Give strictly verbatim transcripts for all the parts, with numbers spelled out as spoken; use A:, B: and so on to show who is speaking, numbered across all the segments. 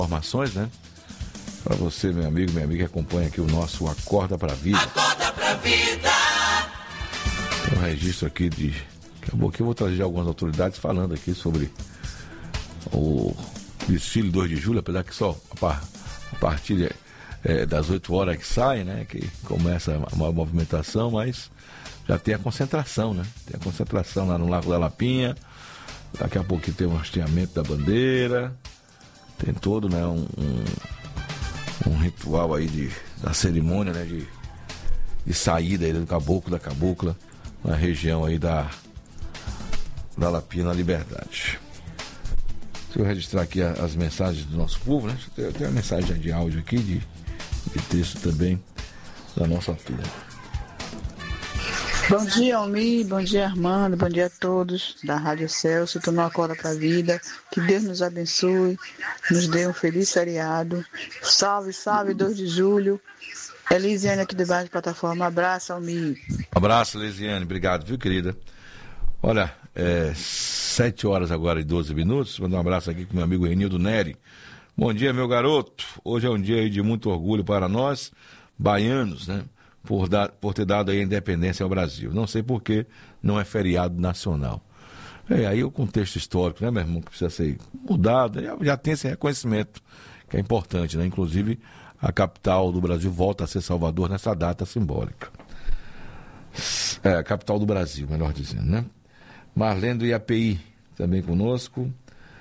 A: informações, né? Para você, meu amigo, minha amiga, que acompanha aqui o nosso Acorda Pra Vida.
B: Acorda Pra Vida!
A: Tem um registro aqui de... Daqui a pouco eu vou trazer algumas autoridades falando aqui sobre o desfile dois de julho, apesar que só a, par, a partir é, das oito horas que sai, né? Que começa a, a movimentação, mas já tem a concentração, né? Tem a concentração lá no Lago da Lapinha. Daqui a pouco tem o hasteamento da bandeira. Tem todo, né, um, um, um ritual aí de, da cerimônia, né, de, de saída aí do caboclo, da cabocla, na região aí da, da Lapinha, na Liberdade. Deixa eu registrar aqui a, as mensagens do nosso povo, né? Eu tenho uma mensagem de áudio aqui, de, de texto também, da nossa turma.
C: Bom dia, Almir, bom dia, Armando, bom dia a todos da Rádio Celso, tu não acorda pra vida, que Deus nos abençoe, nos dê um feliz feriado, salve, salve, dois de julho, Elisiane aqui debaixo da plataforma, abraço, Almir.
A: Abraço, Elisiane, obrigado, viu, querida? Olha, é sete horas agora e doze minutos, mando um abraço aqui com meu amigo Renildo Neri. Bom dia, meu garoto, hoje é um dia de muito orgulho para nós, baianos, né? Por, dar, por ter dado aí a independência ao Brasil. Não sei por que não é feriado nacional. É, aí o contexto histórico, né, meu irmão, que precisa ser mudado, já, já tem esse reconhecimento, que é importante, né? Inclusive, a capital do Brasil volta a ser Salvador nessa data simbólica. É, a capital do Brasil, melhor dizendo, né? Marlene do I A P I, também conosco.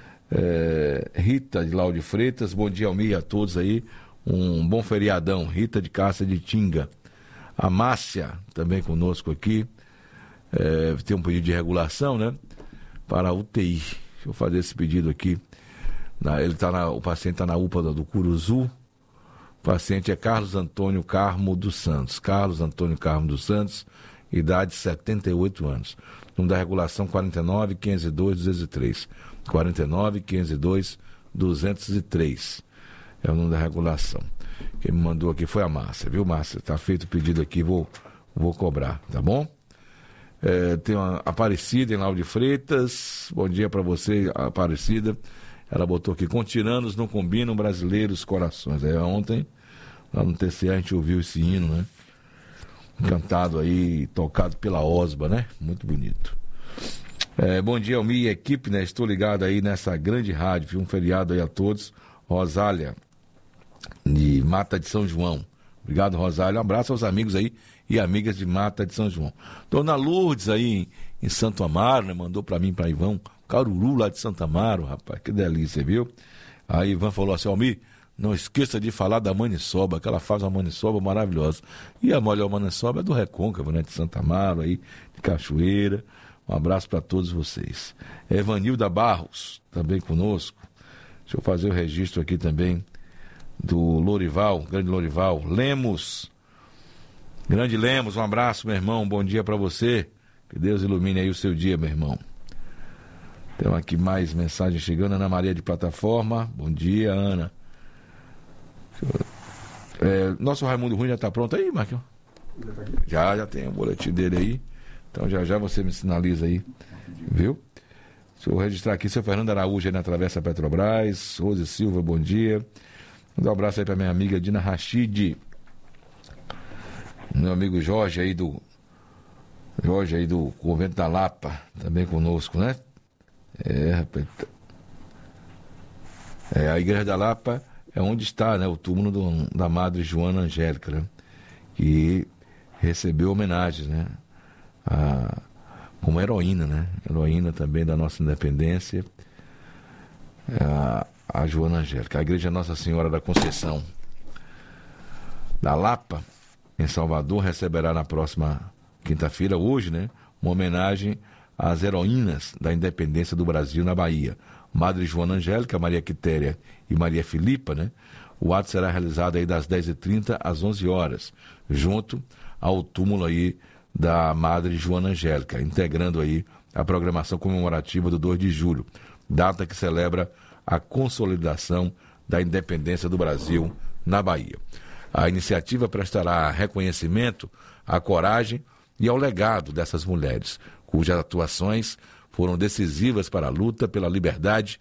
A: É, Rita de Lauro de Freitas, bom dia, Almir, a todos aí. Um bom feriadão. Rita de Cássia de Tinga. A Márcia, também conosco aqui, é, tem um pedido de regulação, né, para a U T I. Deixa eu fazer esse pedido aqui. Na, ele tá na, o paciente está na U P A do Curuzu. O paciente é Carlos Antônio Carmo dos Santos. Carlos Antônio Carmo dos Santos, idade setenta e oito anos. Número da regulação quarenta e nove, quinhentos e dois, duzentos e três. quarenta e nove, quinhentos e dois, duzentos e três. É o número da regulação. Quem me mandou aqui foi a Márcia, viu, Márcia? Tá feito o pedido aqui, vou, vou cobrar, tá bom? É, tem uma Aparecida em Lauro de Freitas. Bom dia para você, Aparecida. Ela botou aqui: com tiranos não combinam brasileiros corações. Aí ontem, lá no T C A, a gente ouviu esse hino, né? Cantado aí, tocado pela Osba, né? Muito bonito. É, bom dia, Almir e equipe, né? Estou ligado aí nessa grande rádio, viu? Um feriado aí a todos. Rosália, de Mata de São João. Obrigado, Rosália. Um abraço aos amigos aí e amigas de Mata de São João. Dona Lourdes aí em, em Santo Amaro, né? Mandou pra mim, pra Ivan, Caruru lá de Santo Amaro, rapaz. Que delícia, viu? Aí Ivan falou assim: Almir, não esqueça de falar da maniçoba, que ela faz uma maniçoba maravilhosa. E a melhor maniçoba é do Recôncavo, né? De Santo Amaro aí, de Cachoeira. Um abraço para todos vocês. Evanilda Barros, também conosco. Deixa eu fazer o registro aqui também do Lorival, grande Lorival. Lemos, grande Lemos, um abraço, meu irmão, um bom dia para você. Que Deus ilumine aí o seu dia, meu irmão. Tem aqui mais mensagem chegando. Ana Maria de Plataforma, bom dia, Ana. É, nosso Raimundo Ruim já está pronto aí, Marquinhos? Já, já tem o boletim dele aí. Então já já você me sinaliza aí, viu? Deixa eu registrar aqui, seu Fernando Araújo aí na Travessa Petrobras. Rose Silva, bom dia. Mandar um abraço aí pra minha amiga Dina Rachid. Meu amigo Jorge aí do Jorge aí do Convento da Lapa, também conosco, né? É, rapaz. É, a Igreja da Lapa é onde está, né, o túmulo do, da Madre Joana Angélica, né? Que recebeu homenagens, né? A, como heroína, né? Heroína também da nossa independência, a, a Joana Angélica. A Igreja Nossa Senhora da Conceição da Lapa, em Salvador, receberá na próxima quinta-feira, hoje, né, uma homenagem às heroínas da independência do Brasil na Bahia. Madre Joana Angélica, Maria Quitéria e Maria Filipa, né? O ato será realizado aí das dez e trinta às onze horas, junto ao túmulo aí da Madre Joana Angélica, integrando aí a programação comemorativa do dois de julho, data que celebra a consolidação da independência do Brasil na Bahia. A iniciativa prestará reconhecimento à coragem e ao legado dessas mulheres, cujas atuações foram decisivas para a luta pela liberdade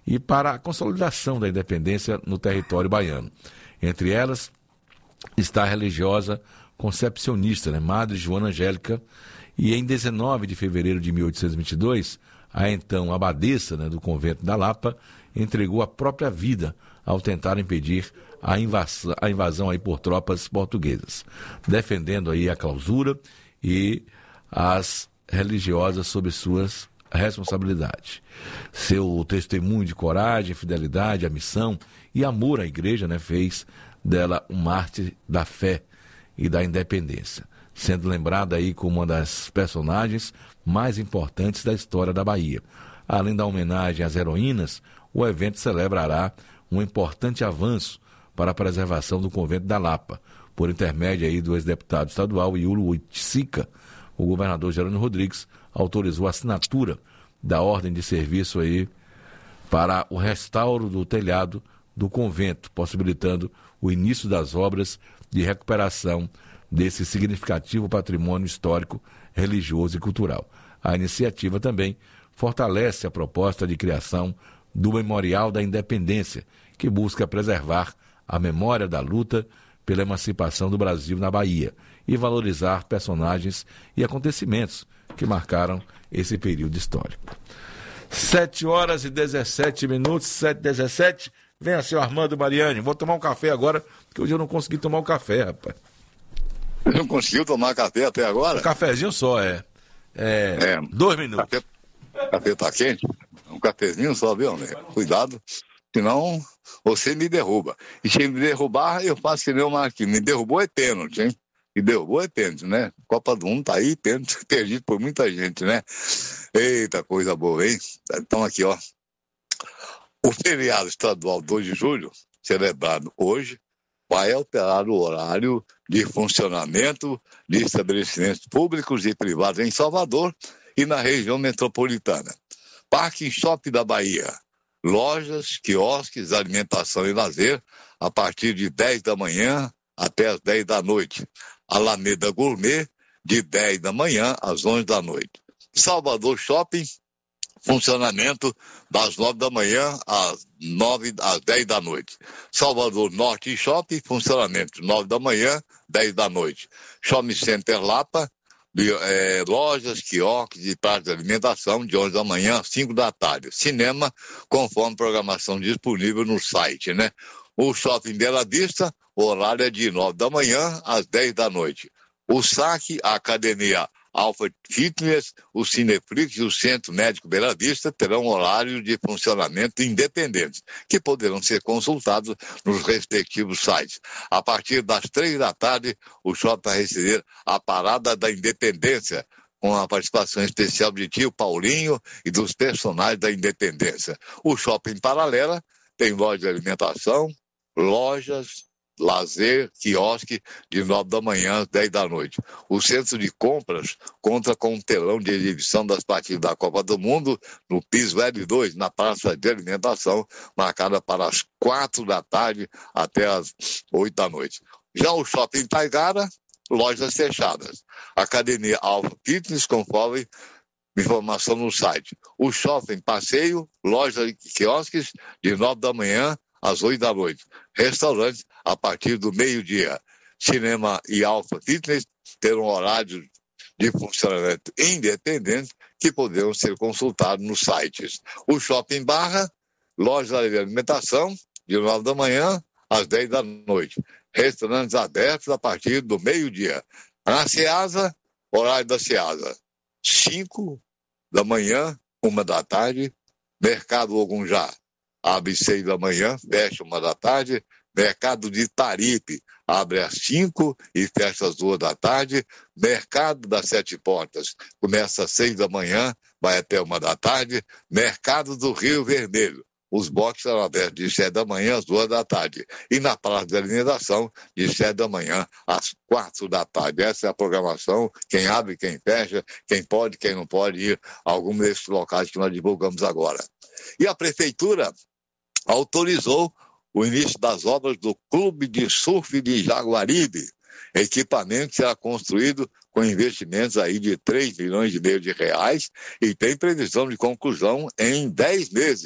A: e para a consolidação da independência no território baiano. Entre elas está a religiosa concepcionista, né, Madre Joana Angélica, e em dezenove de fevereiro de mil oitocentos e vinte e dois, a então abadesa, né, do convento da Lapa entregou a própria vida ao tentar impedir a invasão, a invasão aí por tropas portuguesas, defendendo aí a clausura e as religiosas sob suas responsabilidades. Seu testemunho de coragem, fidelidade à missão e amor à igreja, né, fez dela um mártir da fé e da independência, sendo lembrada aí como uma das personagens mais importantes da história da Bahia. Além da homenagem às heroínas, o evento celebrará um importante avanço para a preservação do convento da Lapa, por intermédio aí do ex-deputado estadual Iulo Oiticica. O governador Jerônimo Rodrigues autorizou a assinatura da ordem de serviço aí para o restauro do telhado do convento, possibilitando o início das obras de recuperação desse significativo patrimônio histórico, religioso e cultural. A iniciativa também fortalece a proposta de criação do Memorial da Independência, que busca preservar a memória da luta pela emancipação do Brasil na Bahia e valorizar personagens e acontecimentos que marcaram esse período histórico. sete horas e dezessete minutos, sete e dezessete. Venha, senhor Armando Mariani. Vou tomar um café agora, porque hoje eu não consegui tomar um café, rapaz.
B: Não conseguiu tomar café até agora?
A: Um cafezinho só, é. É, é dois minutos.
B: Café, café tá quente? Um cafezinho só, viu, né? Cuidado, senão você me derruba. E se me derrubar, eu faço que nem o Marquinhos. Me derrubou é pênalti, hein? Me derrubou é pênalti, né? Copa do Mundo tá aí, pênalti, perdido por muita gente, né? Eita, coisa boa, hein? Então aqui, ó. O feriado estadual dois de julho, celebrado hoje, vai alterar o horário de funcionamento de estabelecimentos públicos e privados em Salvador e na região metropolitana. Parque e Shopping da Bahia, lojas, quiosques, alimentação e lazer, a partir de dez da manhã até as dez da noite. Alameda Gourmet, de dez da manhã às onze da noite. Salvador Shopping, funcionamento das nove da manhã às, nove, às dez da noite. Salvador Norte Shopping, funcionamento nove da manhã, dez da noite. Shopping Center Lapa, de, é, lojas, quiosques e praças de alimentação, de onze da manhã às cinco da tarde. Cinema, conforme programação disponível no site, né? O Shopping Bela Vista, o horário é de nove da manhã às dez da noite. O saque, a Academia Alpha Fitness, o Cineflix e o Centro Médico Bela Vista terão horários de funcionamento independentes, que poderão ser consultados nos respectivos sites. A partir das três da tarde, o shopping vai receber a Parada da Independência, com a participação especial de tio Paulinho e dos personagens da Independência. O Shopping Paralela tem loja de alimentação, lojas, lazer, quiosque, de nove da manhã às dez da noite. O centro de compras conta com um telão de exibição das partidas da Copa do Mundo no piso L dois, na praça de alimentação, marcada para as quatro da tarde até as oito da noite. Já o Shopping Taigara, lojas fechadas. Academia Alpha Fitness, conforme informação no site. O Shopping Passeio, lojas e quiosques, de nove da manhã às oito da noite. Restaurantes a partir do meio-dia. Cinema e Alpha Fitness terão horários de funcionamento independente que poderão ser consultados nos sites. O Shopping Barra, lojas de alimentação, de nove da manhã às dez da noite. Restaurantes abertos a partir do meio-dia. Na Ceasa, horário da Ceasa, cinco da manhã, uma da tarde. Mercado Ogunjá, abre seis da manhã, fecha uma da tarde. Mercado de Taripe, abre às cinco e fecha às duas da tarde. Mercado das Sete Portas, começa às seis da manhã, vai até uma da tarde. Mercado do Rio Vermelho, os boxes são abertos de sete da manhã às duas da tarde. E na praça de alimentação, de sete da manhã às quatro da tarde. Essa é a programação, quem abre, quem fecha, quem pode, quem não pode ir a algum desses locais que nós divulgamos agora. E a Prefeitura autorizou o início das obras do Clube de Surf de Jaguaribe. Equipamento que será construído com investimentos aí de três milhões e meio de reais e tem previsão de conclusão em dez meses,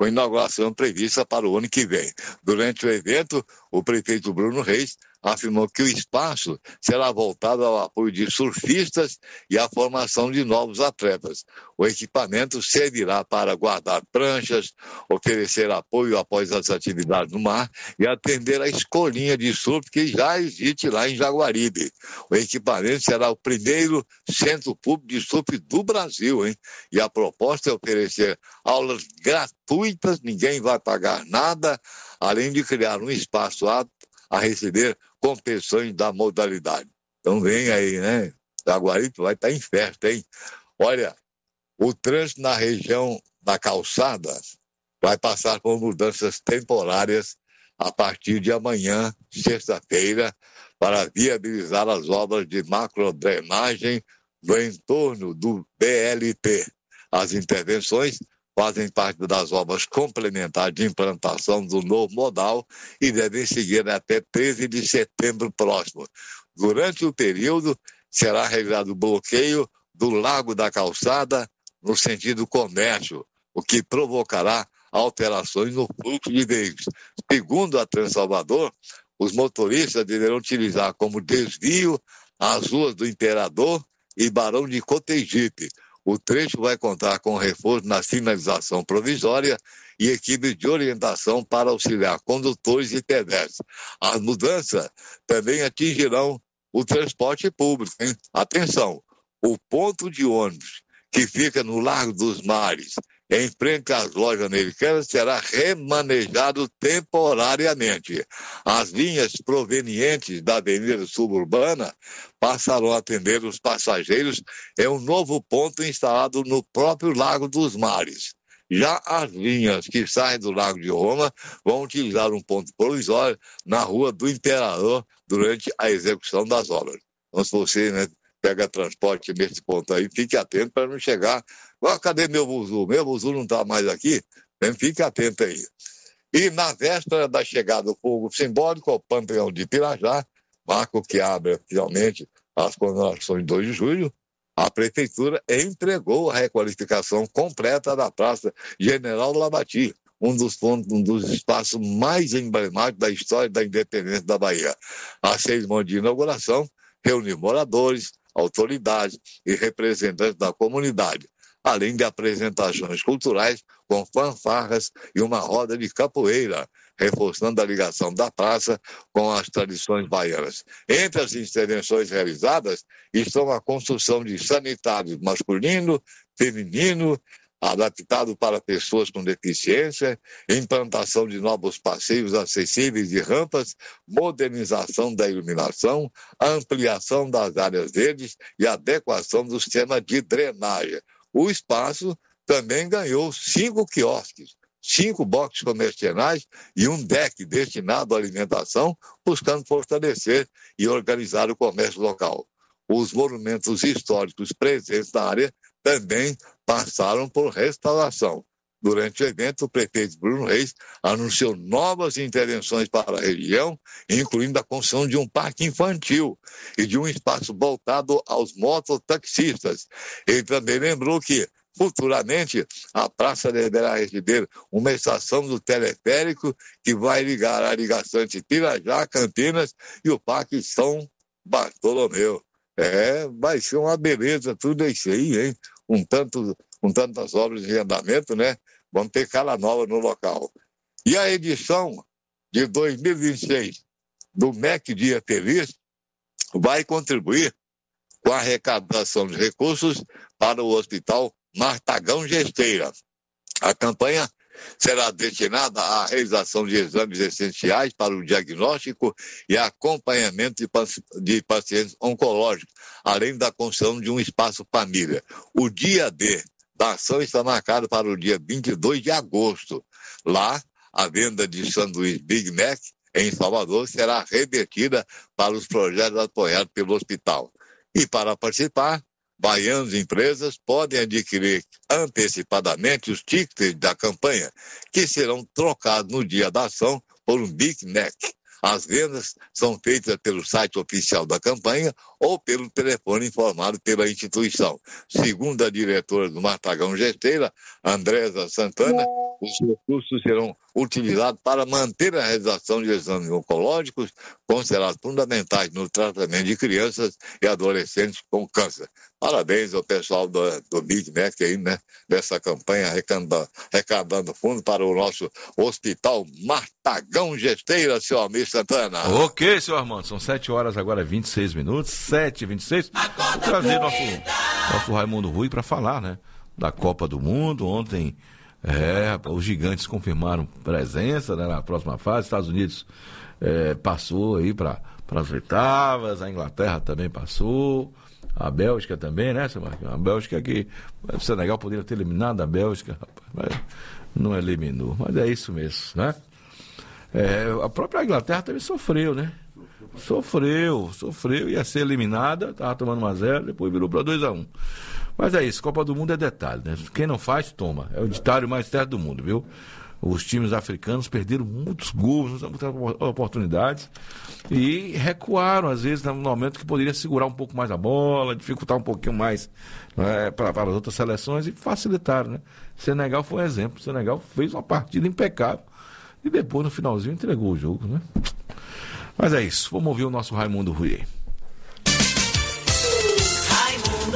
B: com inauguração prevista para o ano que vem. Durante o evento, o prefeito Bruno Reis afirmou que o espaço será voltado ao apoio de surfistas e à formação de novos atletas. O equipamento servirá para guardar pranchas, oferecer apoio após as atividades no mar e atender a escolinha de surf que já existe lá em Jaguaribe. O equipamento será o primeiro centro público de surf do Brasil, hein? E a proposta é oferecer aulas gratuitas, ninguém vai pagar nada, além de criar um espaço apto a receber competições da modalidade. Então vem aí, né? Jaguaribe vai estar em festa, hein? Olha, o trânsito na região da calçada vai passar por mudanças temporárias a partir de amanhã, sexta-feira, para viabilizar as obras de macrodrenagem no entorno do B L T. As intervenções fazem parte das obras complementares de implantação do novo modal e devem seguir até treze de setembro próximo. Durante o período, será realizado o bloqueio do Largo da Calçada no sentido comércio, o que provocará alterações no fluxo de veículos. Segundo a Transalvador, os motoristas deverão utilizar como desvio as ruas do Imperador e Barão de Cotegipe. O trecho vai contar com reforço na sinalização provisória e equipes de orientação para auxiliar condutores e pedestres. As mudanças também atingirão o transporte público, hein? Atenção, o ponto de ônibus que fica no Largo dos Mares, em frente às lojas americanas, será remanejado temporariamente. As linhas provenientes da Avenida Suburbana passarão a atender os passageiros em um novo ponto instalado no próprio Largo dos Mares. Já as linhas que saem do Lago de Roma vão utilizar um ponto provisório na Rua do Imperador durante a execução das obras. Então, se você, né, pega transporte nesse ponto aí, fique atento para não chegar... Oh, cadê meu buzu? Meu buzu não está mais aqui? Então, fique atento aí. E na véspera da chegada do fogo simbólico ao Panteão de Pirajá, marco que abre oficialmente as comemorações de dois de julho, a Prefeitura entregou a requalificação completa da Praça General Labati, um dos pontos, um dos espaços mais emblemáticos da história da independência da Bahia. A cerimônia de inauguração reuniu moradores, autoridades e representantes da comunidade, além de apresentações culturais com fanfarras e uma roda de capoeira, reforçando a ligação da praça com as tradições baianas. Entre as intervenções realizadas estão a construção de sanitários masculino, feminino, adaptado para pessoas com deficiência, implantação de novos passeios acessíveis e rampas, modernização da iluminação, ampliação das áreas verdes e adequação do sistema de drenagem. O espaço também ganhou cinco quiosques, cinco boxes comerciais e um deck destinado à alimentação, buscando fortalecer e organizar o comércio local. Os monumentos históricos presentes na área também passaram por restauração. Durante o evento, o prefeito Bruno Reis anunciou novas intervenções para a região, incluindo a construção de um parque infantil e de um espaço voltado aos mototaxistas. Ele também lembrou que, futuramente, a praça deverá receber uma estação do teleférico que vai ligar a ligação entre Pirajá, Campinas e o Parque São Bartolomeu. É, vai ser uma beleza tudo isso aí, hein? Um tanto, com tantas obras de andamento, né? Vamos ter cara nova no local. E a edição de dois mil e vinte e seis do M E C Dia Feliz vai contribuir com a arrecadação de recursos para o Hospital Martagão Gesteira. A campanha será destinada à realização de exames essenciais para o diagnóstico e acompanhamento de pacientes oncológicos, além da construção de um espaço família. O dia D da ação está marcado para o dia vinte e dois de agosto. Lá, a venda de sanduíche Big Mac em Salvador será revertida para os projetos apoiados pelo hospital. E para participar, baianos e empresas podem adquirir antecipadamente os tickets da campanha, que serão trocados no dia da ação por um Big Mac. As vendas são feitas pelo site oficial da campanha ou pelo telefone informado pela instituição. Segundo a diretora do Martagão Gesteira, Andresa Santana, os recursos serão utilizados para manter a realização de exames oncológicos, considerados fundamentais no tratamento de crianças e adolescentes com câncer. Parabéns ao pessoal do, do Big Mac aí, né? Dessa campanha arrecadando, arrecadando fundo para o nosso Hospital Martagão Gesteira, seu Almir Santana.
A: Ok, seu Armando, são sete horas agora, vinte e seis minutos, sete e vinte e seis. Vou trazer nosso, nosso Raimundo Rui para falar, né? Da Copa do Mundo. Ontem, é, os gigantes confirmaram presença, né, na próxima fase. Estados Unidos é, passou aí para as oitavas, a Inglaterra também passou. A Bélgica também, né, seu Marquinhos? A Bélgica que o Senegal poderia ter eliminado a Bélgica, rapaz, mas não eliminou. Mas é isso mesmo, né? É, a própria Inglaterra também sofreu, né? Sofreu, sofreu, ia ser eliminada, estava tomando um a zero, depois virou para dois a um. Mas é isso, Copa do Mundo é detalhe, né? Quem não faz, toma. É o ditado mais certo do mundo, viu? Os times africanos perderam muitos gols, muitas oportunidades e recuaram, às vezes, no momento que poderia segurar um pouco mais a bola, dificultar um pouquinho mais, né, para, para as outras seleções e facilitaram, né? Senegal foi um exemplo. Senegal fez uma partida impecável e depois, no finalzinho, entregou o jogo, né? Mas é isso, vamos ouvir o nosso Raimundo Rui.
D: Raimundo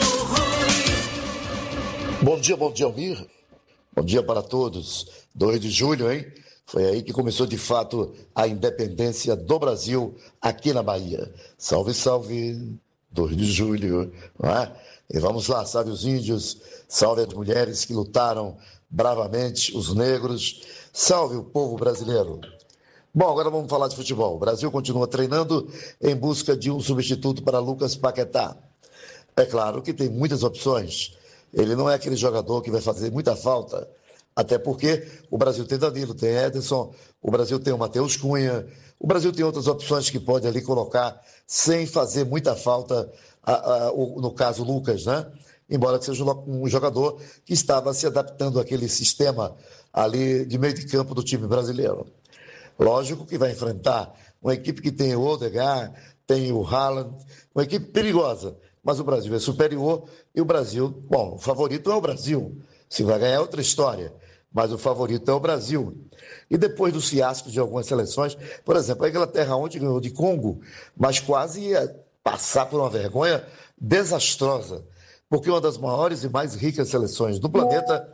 D: Rui. Bom dia, bom dia, Almir. Bom dia para todos. dois de julho, hein? Foi aí que começou de fato a independência do Brasil aqui na Bahia. Salve, salve, dois de julho, não é? E vamos lá, salve os índios, salve as mulheres que lutaram bravamente, os negros, salve o povo brasileiro. Bom, agora vamos falar de futebol. O Brasil continua treinando em busca de um substituto para Lucas Paquetá. É claro que tem muitas opções. Ele não é aquele jogador que vai fazer muita falta, até porque o Brasil tem Danilo, tem Ederson, o Brasil tem o Matheus Cunha, o Brasil tem outras opções que pode ali colocar sem fazer muita falta, a, a, o, no caso Lucas, né? Embora seja um jogador que estava se adaptando àquele sistema ali de meio de campo do time brasileiro. Lógico que vai enfrentar uma equipe que tem o Odegaard, tem o Haaland, uma equipe perigosa. Mas o Brasil é superior e o Brasil, bom, o favorito é o Brasil. Se vai ganhar é outra história, mas o favorito é o Brasil. E depois dos fiascos de algumas seleções, por exemplo, a Inglaterra ontem ganhou de Congo, mas quase ia passar por uma vergonha desastrosa, porque uma das maiores e mais ricas seleções do planeta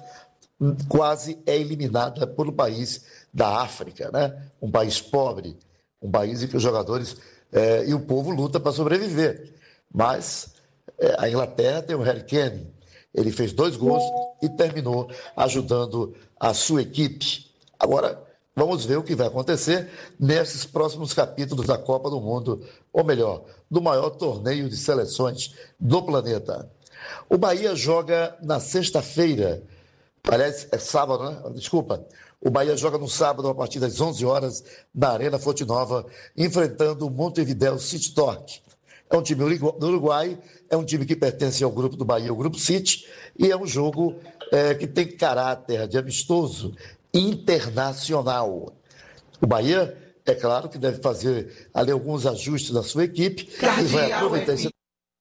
D: quase é eliminada por um país da África, né? Um país pobre, um país em que os jogadores é, e o povo luta para sobreviver. Mas a Inglaterra tem o Harry Kane, ele fez dois gols e terminou ajudando a sua equipe. Agora, vamos ver o que vai acontecer nesses próximos capítulos da Copa do Mundo, ou melhor, do maior torneio de seleções do planeta. O Bahia joga na sexta-feira, parece, é sábado, né? Desculpa. O Bahia joga no sábado, a partir das onze horas, na Arena Fonte Nova, enfrentando o Montevideo City Torque. É um time do Uruguai, é um time que pertence ao grupo do Bahia, o Grupo City, e é um jogo é, que tem caráter de amistoso internacional. O Bahia, é claro que deve fazer ali alguns ajustes na sua equipe e vai aproveitar esse...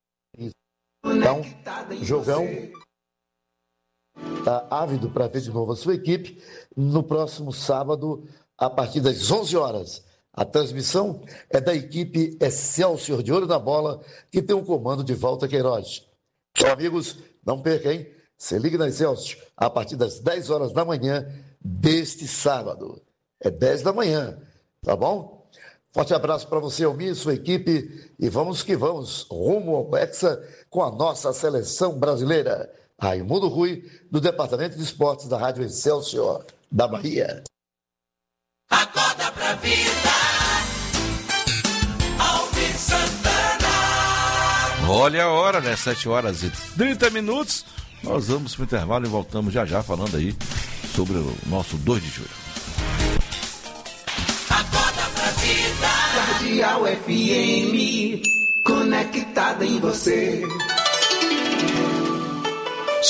D: Então, jogão está ávido para ver de novo a sua equipe no próximo sábado, a partir das onze horas. A transmissão é da equipe Excelsior de Olho na Bola, que tem um comando de Walter Queiroz. Então, amigos, não perca, hein? Se ligue na Excelsior a partir das dez horas da manhã deste sábado. É dez da manhã, tá bom? Forte abraço para você, Almir, e sua equipe. E vamos que vamos, rumo ao Hexa com a nossa seleção brasileira. Raimundo Rui, do Departamento de Esportes da Rádio Excelsior, da Bahia.
E: Acorda pra vida, Almir Santana.
A: Olha a hora, né? sete horas e trinta minutos. Nós vamos pro intervalo e voltamos já já falando aí sobre o nosso dois de julho.
E: Acorda pra vida, Cardeal F M, conectada em você.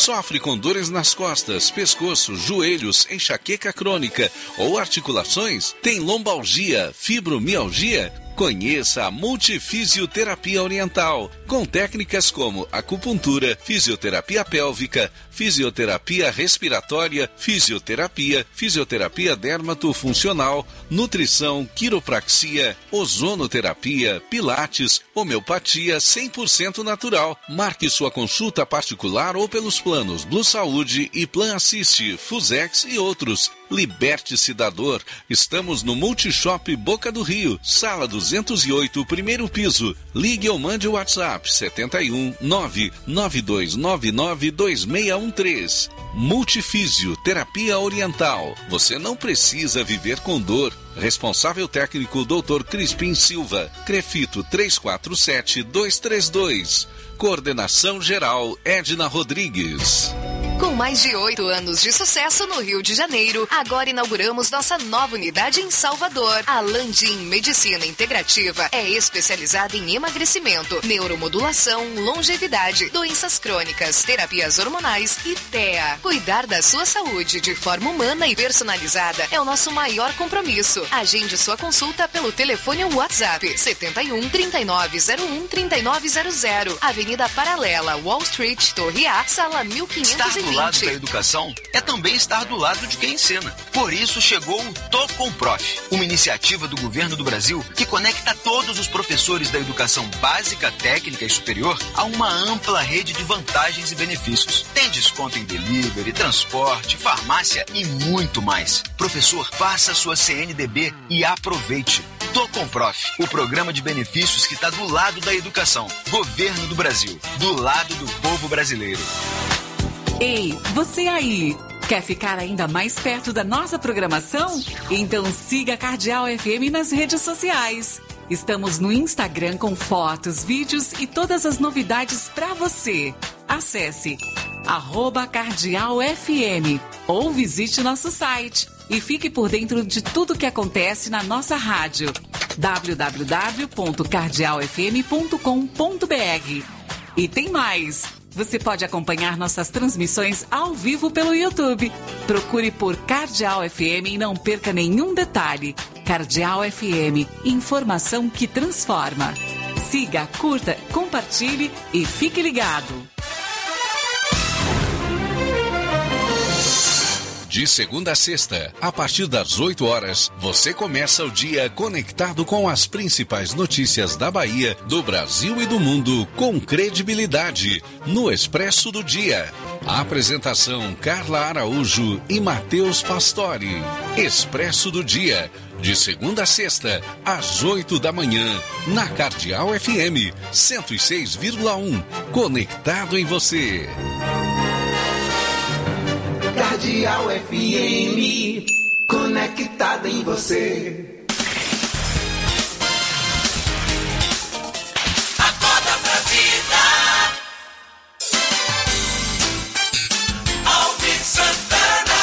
F: Sofre com dores nas costas, pescoço, joelhos, enxaqueca crônica ou articulações? Tem lombalgia, fibromialgia? Conheça a Multifisioterapia Oriental, com técnicas como acupuntura, fisioterapia pélvica, fisioterapia respiratória, fisioterapia, fisioterapia dermatofuncional, nutrição, quiropraxia, ozonoterapia, pilates, homeopatia cem por cento natural. Marque sua consulta particular ou pelos planos Blue Saúde e Plan Assist, Fusex e outros. Liberte-se da dor. Estamos no Multishop Boca do Rio, sala duzentos e oito, primeiro piso. Ligue ou mande o WhatsApp setenta e um, nove nove dois nove nove dois seis um três. Multifísio Terapia Oriental. Você não precisa viver com dor. Responsável técnico doutor Crispim Silva. Crefito três quatro sete dois três dois. Coordenação geral Edna Rodrigues.
G: Com mais de oito anos de sucesso no Rio de Janeiro, agora inauguramos nossa nova unidade em Salvador. A Landim Medicina Integrativa é especializada em emagrecimento, neuromodulação, longevidade, doenças crônicas, terapias hormonais e T E A. Cuidar da sua saúde de forma humana e personalizada é o nosso maior compromisso. Agende sua consulta pelo telefone ou WhatsApp setenta e um, trinta e nove zero um, trinta e nove zero zero. Avenida Paralela, Wall Street, Torre A, sala mil quinhentos e vinte.
H: Do lado da educação é também estar do lado de quem ensina. Por isso chegou o Tô Com Prof, uma iniciativa do governo do Brasil que conecta todos os professores da educação básica, técnica e superior a uma ampla rede de vantagens e benefícios. Tem desconto em delivery, transporte, farmácia e muito mais. Professor, faça sua C N D B e aproveite. Tô Com Prof, o programa de benefícios que está do lado da educação. Governo do Brasil, do lado do povo brasileiro.
I: Ei, você aí, quer ficar ainda mais perto da nossa programação? Então siga a Cardeal F M nas redes sociais. Estamos no Instagram com fotos, vídeos e todas as novidades para você. Acesse arroba Cardeal F M ou visite nosso site e fique por dentro de tudo que acontece na nossa rádio. w w w ponto cardeal f m ponto com ponto b r. E tem mais! Você pode acompanhar nossas transmissões ao vivo pelo YouTube. Procure por Cardeal F M e não perca nenhum detalhe. Cardeal F M, informação que transforma. Siga, curta, compartilhe e fique ligado.
F: De segunda a sexta, a partir das oito horas, você começa o dia conectado com as principais notícias da Bahia, do Brasil e do mundo, com credibilidade, no Expresso do Dia. A apresentação Carla Araújo e Matheus Pastore. Expresso do Dia, de segunda a sexta, às oito da manhã, na Cardeal F M, cento e seis vírgula um, conectado em você.
E: Cardeal F M, conectada em você. Acorda pra vida. Alvin Santana.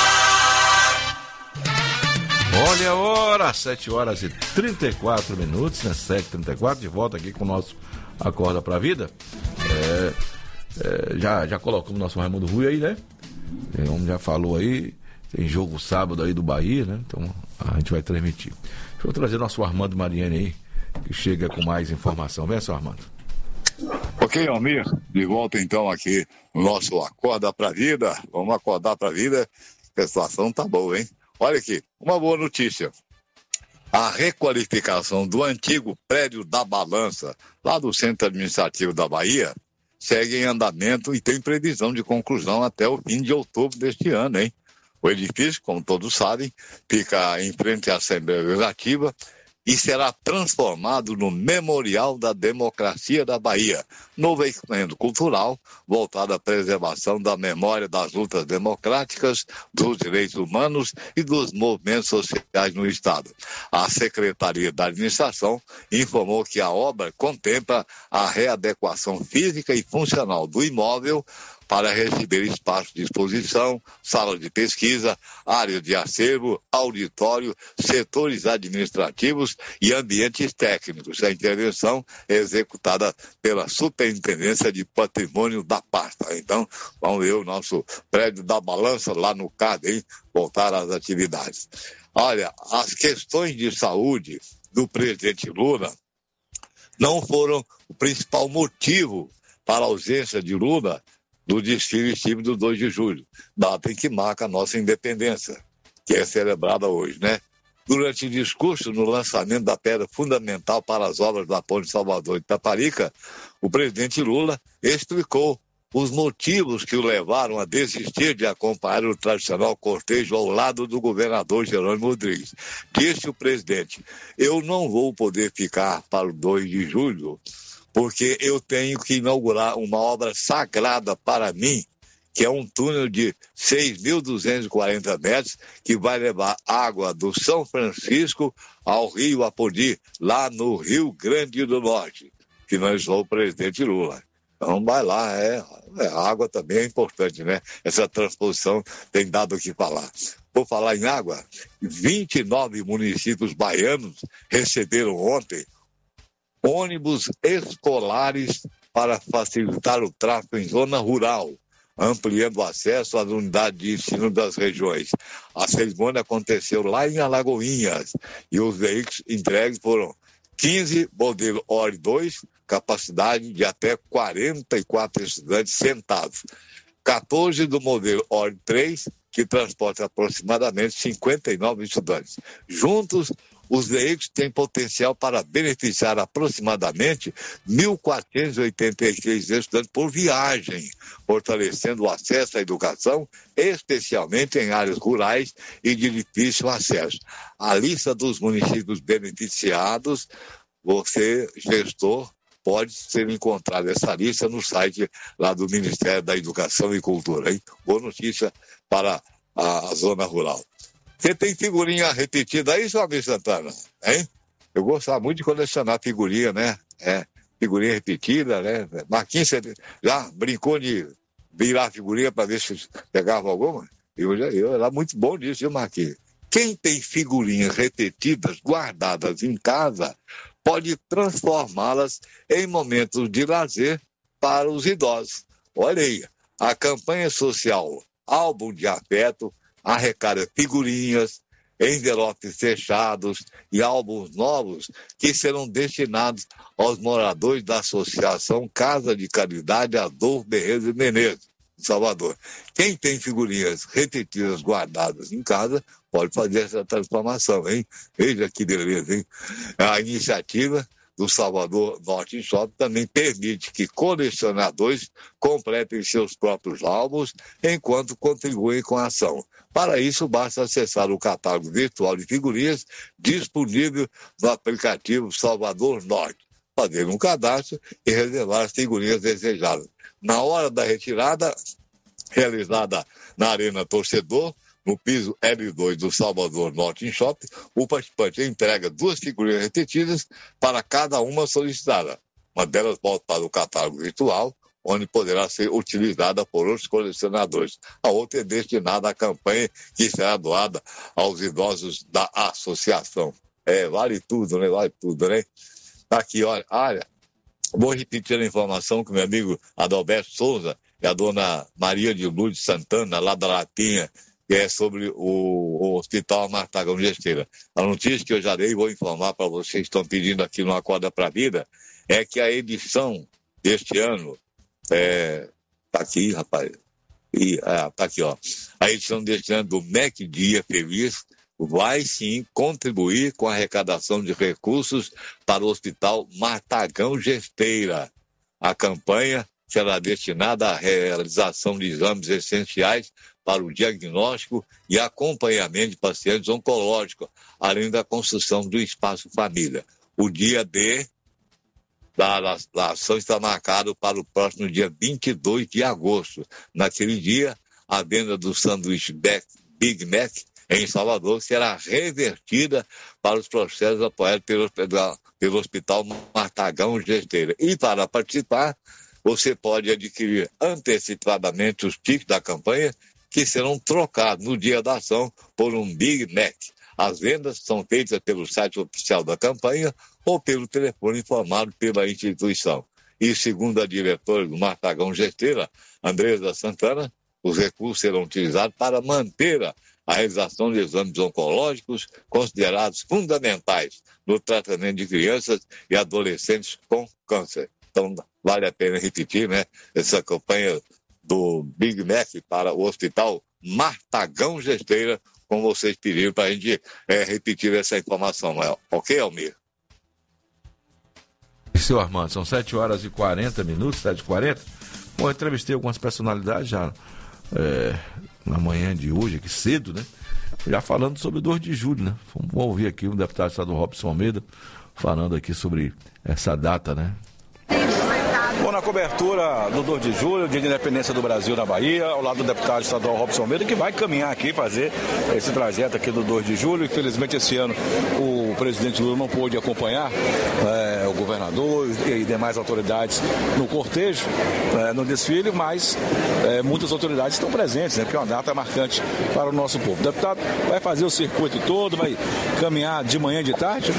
A: Olha a hora, sete horas e trinta e quatro minutos, né? sete e trinta e quatro, de volta aqui com o nosso Acorda pra Vida. É, é, já, já colocamos o nosso Raimundo Rui aí, né? O homem já falou aí, tem jogo sábado aí do Bahia, né? Então a gente vai transmitir. Deixa eu trazer nosso Armando Mariani aí, que chega com mais informação. Vem, seu Armando.
B: Ok, Almir, de volta então aqui no nosso Acorda pra Vida. Vamos acordar pra vida, a situação tá boa, hein? Olha aqui, uma boa notícia. A requalificação do antigo prédio da Balança, lá do Centro Administrativo da Bahia, segue em andamento e tem previsão de conclusão até o fim de outubro deste ano, hein? O edifício, como todos sabem, fica em frente à Assembleia Legislativa e será transformado no Memorial da Democracia da Bahia, novo equipamento cultural voltado à preservação da memória das lutas democráticas, dos direitos humanos e dos movimentos sociais no Estado. A Secretaria da Administração informou que a obra contempla a readequação física e funcional do imóvel, para receber espaço de exposição, sala de pesquisa, área de acervo, auditório, setores administrativos e ambientes técnicos. A intervenção é executada pela Superintendência de Patrimônio da pasta. Então, vamos ver o nosso prédio da Balança lá no C A D, hein? Voltar às atividades. Olha, as questões de saúde do presidente Lula não foram o principal motivo para a ausência de Lula do desfile cívico do dois de julho, data em que marca a nossa independência, que é celebrada hoje, né? Durante o discurso no lançamento da pedra fundamental para as obras da Ponte Salvador de Itaparica, o presidente Lula explicou os motivos que o levaram a desistir de acompanhar o tradicional cortejo ao lado do governador Jerônimo Rodrigues. Disse o presidente: eu não vou poder ficar para o dois de julho, porque eu tenho que inaugurar uma obra sagrada para mim, que é um túnel de seis mil duzentos e quarenta metros, que vai levar água do São Francisco ao Rio Apodi, lá no Rio Grande do Norte, finalizou o presidente Lula. Então vai lá, é, é, a água também é importante, né? Essa transposição tem dado o que falar. Vou falar em água, vinte e nove municípios baianos receberam ontem ônibus escolares para facilitar o tráfego em zona rural, ampliando o acesso às unidades de ensino das regiões. A cerimônia aconteceu lá em Alagoinhas e os veículos entregues foram quinze modelo O R dois, capacidade de até quarenta e quatro estudantes sentados. quatorze do modelo O R três, que transporta aproximadamente cinquenta e nove estudantes. Juntos, os veículos têm potencial para beneficiar aproximadamente mil quatrocentos e oitenta e seis estudantes por viagem, fortalecendo o acesso à educação, especialmente em áreas rurais e de difícil acesso. A lista dos municípios beneficiados, você, gestor, pode ser encontrada essa lista no site lá do Ministério da Educação e Cultura, hein? Boa notícia para a, a zona rural. Você tem figurinha repetida aí, seu amigo Santana? Hein? Eu gostava muito de colecionar figurinha, né? É, figurinha repetida, né? Marquinhos, você já brincou de virar figurinha para ver se pegava alguma? Eu, já, eu era muito bom nisso, viu, Marquinhos? Quem tem figurinhas repetidas, guardadas em casa, pode transformá-las em momentos de lazer para os idosos. Olha aí, a campanha social Álbum de Afeto arrecada figurinhas, envelopes fechados e álbuns novos que serão destinados aos moradores da Associação Casa de Caridade Adolfo Berreiro Menezes, em Salvador. Quem tem figurinhas repetidas guardadas em casa pode fazer essa transformação, hein? Veja que beleza, hein? A iniciativa do Salvador Norte Shopping também permite que colecionadores completem seus próprios álbuns enquanto contribuem com a ação. Para isso, basta acessar o catálogo virtual de figurinhas disponível no aplicativo Salvador Norte, fazer um cadastro e reservar as figurinhas desejadas. Na hora da retirada, realizada na Arena Torcedor, no piso L dois do Salvador Norte Shopping, o participante entrega duas figurinhas repetidas para cada uma solicitada. Uma delas volta para o catálogo virtual, onde poderá ser utilizada por outros colecionadores. A outra é destinada à campanha que será doada aos idosos da associação. É, vale tudo, né? Vale tudo, né? Tá aqui, olha, olha. Vou repetir a informação que meu amigo Adalberto Souza e a dona Maria de Lourdes Santana, lá da Lapinha, que é sobre o, o Hospital Martagão de Esteira. A notícia que eu já dei e vou informar para vocês que estão pedindo aqui no Acorda para a Vida é que a edição deste ano, é, tá aqui, rapaz, e, ah, tá aqui, ó, a edição deste ano do M E C Dia Feliz vai sim contribuir com a arrecadação de recursos para o Hospital Martagão de Esteira. A campanha será destinada à realização de exames essenciais para o diagnóstico e acompanhamento de pacientes oncológicos, além da construção do espaço família. O dia D da, da ação está marcado para o próximo dia vinte e dois de agosto. Naquele dia, a venda do sanduíche Big Mac em Salvador será revertida para os processos apoiados pelo, pelo Hospital Martagão de Esteira. E para participar, você pode adquirir antecipadamente os tickets da campanha, que serão trocados no dia da ação por um Big Mac. As vendas são feitas pelo site oficial da campanha ou pelo telefone informado pela instituição. E segundo a diretora do Martagão Gesteira, Andresa Santana, os recursos serão utilizados para manter a, a realização de exames oncológicos considerados fundamentais no tratamento de crianças e adolescentes com câncer. Então, vale a pena repetir, né, essa campanha do Big Mac para o Hospital Martagão Gesteira, como vocês pediram para a gente é, repetir essa informação. Ok, Almir?
A: Seu Armando, são sete horas e quarenta minutos, sete e quarenta. Bom, eu entrevistei algumas personalidades já é, na manhã de hoje, aqui cedo, né? Já falando sobre o dois de julho, né? Vamos ouvir aqui o deputado estadual Robson Almeida falando aqui sobre essa data, né?
J: Bom, na cobertura do dois de julho, Dia de Independência do Brasil na Bahia, ao lado do deputado estadual Robson Almeida, que vai caminhar aqui, fazer esse trajeto aqui do dois de julho. Infelizmente, esse ano, o presidente Lula não pôde acompanhar é, o governador e demais autoridades no cortejo, é, no desfile, mas é, muitas autoridades estão presentes, né, porque é uma data marcante para o nosso povo. O deputado vai fazer o circuito todo, vai caminhar de manhã e de tarde?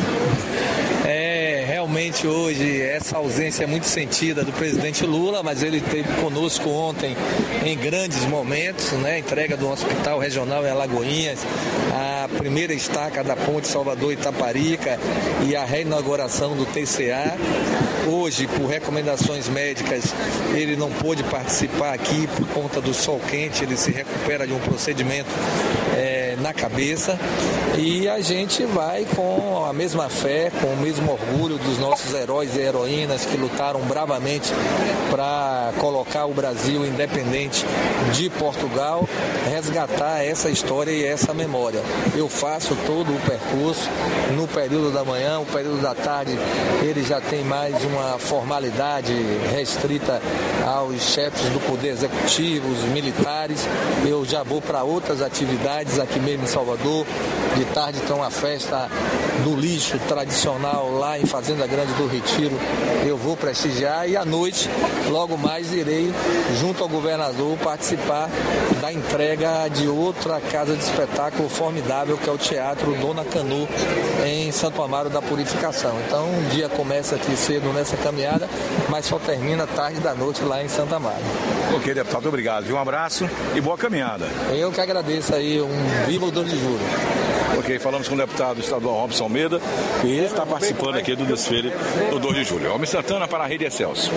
K: É, realmente hoje essa ausência é muito sentida do presidente Lula, mas ele esteve conosco ontem em grandes momentos, né? Entrega do Hospital Regional em Alagoinhas, a primeira estaca da Ponte Salvador-Itaparica e a reinauguração do T C A. Hoje, por recomendações médicas, ele não pôde participar aqui por conta do sol quente, ele se recupera de um procedimento é, na cabeça, e a gente vai com a mesma fé, com o mesmo orgulho dos nossos heróis e heroínas que lutaram bravamente para colocar o Brasil independente de Portugal, resgatar essa história e essa memória. Eu faço todo o percurso no período da manhã, o período da tarde ele já tem mais uma formalidade restrita aos chefes do Poder Executivo, os militares. Eu já vou para outras atividades aqui mesmo em Salvador. De tarde tem uma festa do lixo tradicional lá em Fazenda Grande do Retiro. Eu vou prestigiar e à noite, logo mais, irei, junto ao governador, participar da entrega de outra casa de espetáculo formidável, que é o Teatro Dona Canu, em Santo Amaro da Purificação. Então, um dia começa aqui cedo nessa caminhada, mas só termina tarde da noite lá em Santo Amaro.
J: Ok, deputado, obrigado. Um abraço e boa caminhada.
K: Eu que agradeço aí, um viva o dois de julho.
J: Ok, falamos com o deputado estadual Robson Almeida, e ele está participando aqui do desfile do dois de julho. Almir Santana para a Rede Excelsior.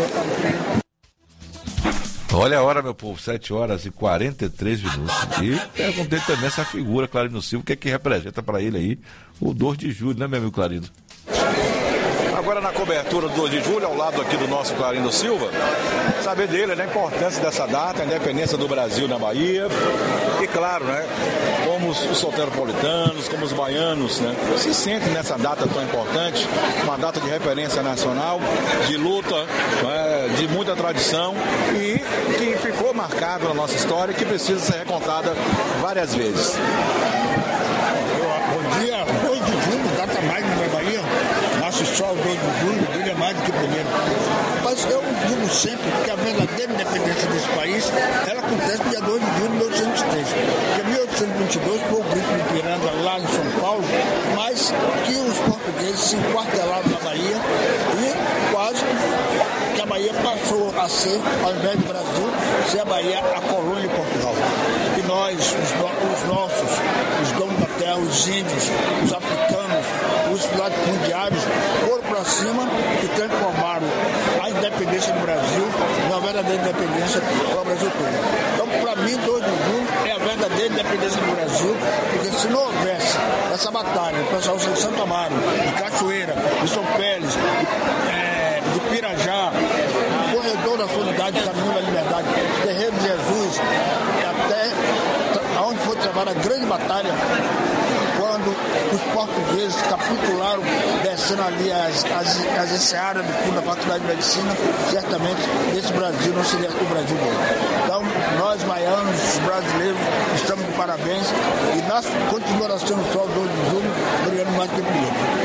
A: Olha a hora, meu povo, sete horas e quarenta e três minutos. E perguntei também essa figura, Clarino Silva, o que é que representa para ele aí o dois de julho, né, meu amigo Clarino?
J: Agora na cobertura do dois de julho, ao lado aqui do nosso Clarino Silva, saber dele, né, a importância dessa data, a independência do Brasil na Bahia. E claro, né, como os, os soteropolitanos, como os baianos, né, se sentem nessa data tão importante, uma data de referência nacional, de luta, né, de muita tradição e que ficou marcado na nossa história e que precisa ser recontada várias vezes.
L: Bom dia, dois de julho, data mais na Bahia. Nosso sol dois de julho, julho é mais do que primeiro. Mas eu digo sempre que a verdadeira independência desse país, ela acontece no dia dois de julho de mil oitocentos e três. Porque em mil oitocentos e vinte e dois foi o grito de Ipiranga lá em São Paulo, mas que os portugueses se enquartelaram na Bahia e quase que a Bahia passou a ser, ao invés do Brasil, ser a Bahia a colônia de Portugal. E nós, os, os nossos, os donos da terra, os índios, os africanos, os latifundiários, foram para cima e transformaram a independência do Brasil numa verdadeira independência para o Brasil todo. Então, para mim, dois de julho é a verdadeira independência do Brasil, porque se não houvesse essa batalha, o pessoal de Santo Amaro, de Cachoeira, de São Félix, de, é, de Pirajá, Corredor da Solidariedade, Caminho da Liberdade, Terreiro de Jesus, até onde foi travada a grande batalha, quando os portugueses capitularam, descendo ali as, as, as enseadas do fundo da Faculdade de Medicina, certamente esse Brasil não seria o Brasil dele. Então, nós, baianos, os brasileiros, estamos de parabéns e nós continuaremos sendo só o dois de julho, brilhando mais que o primeiro.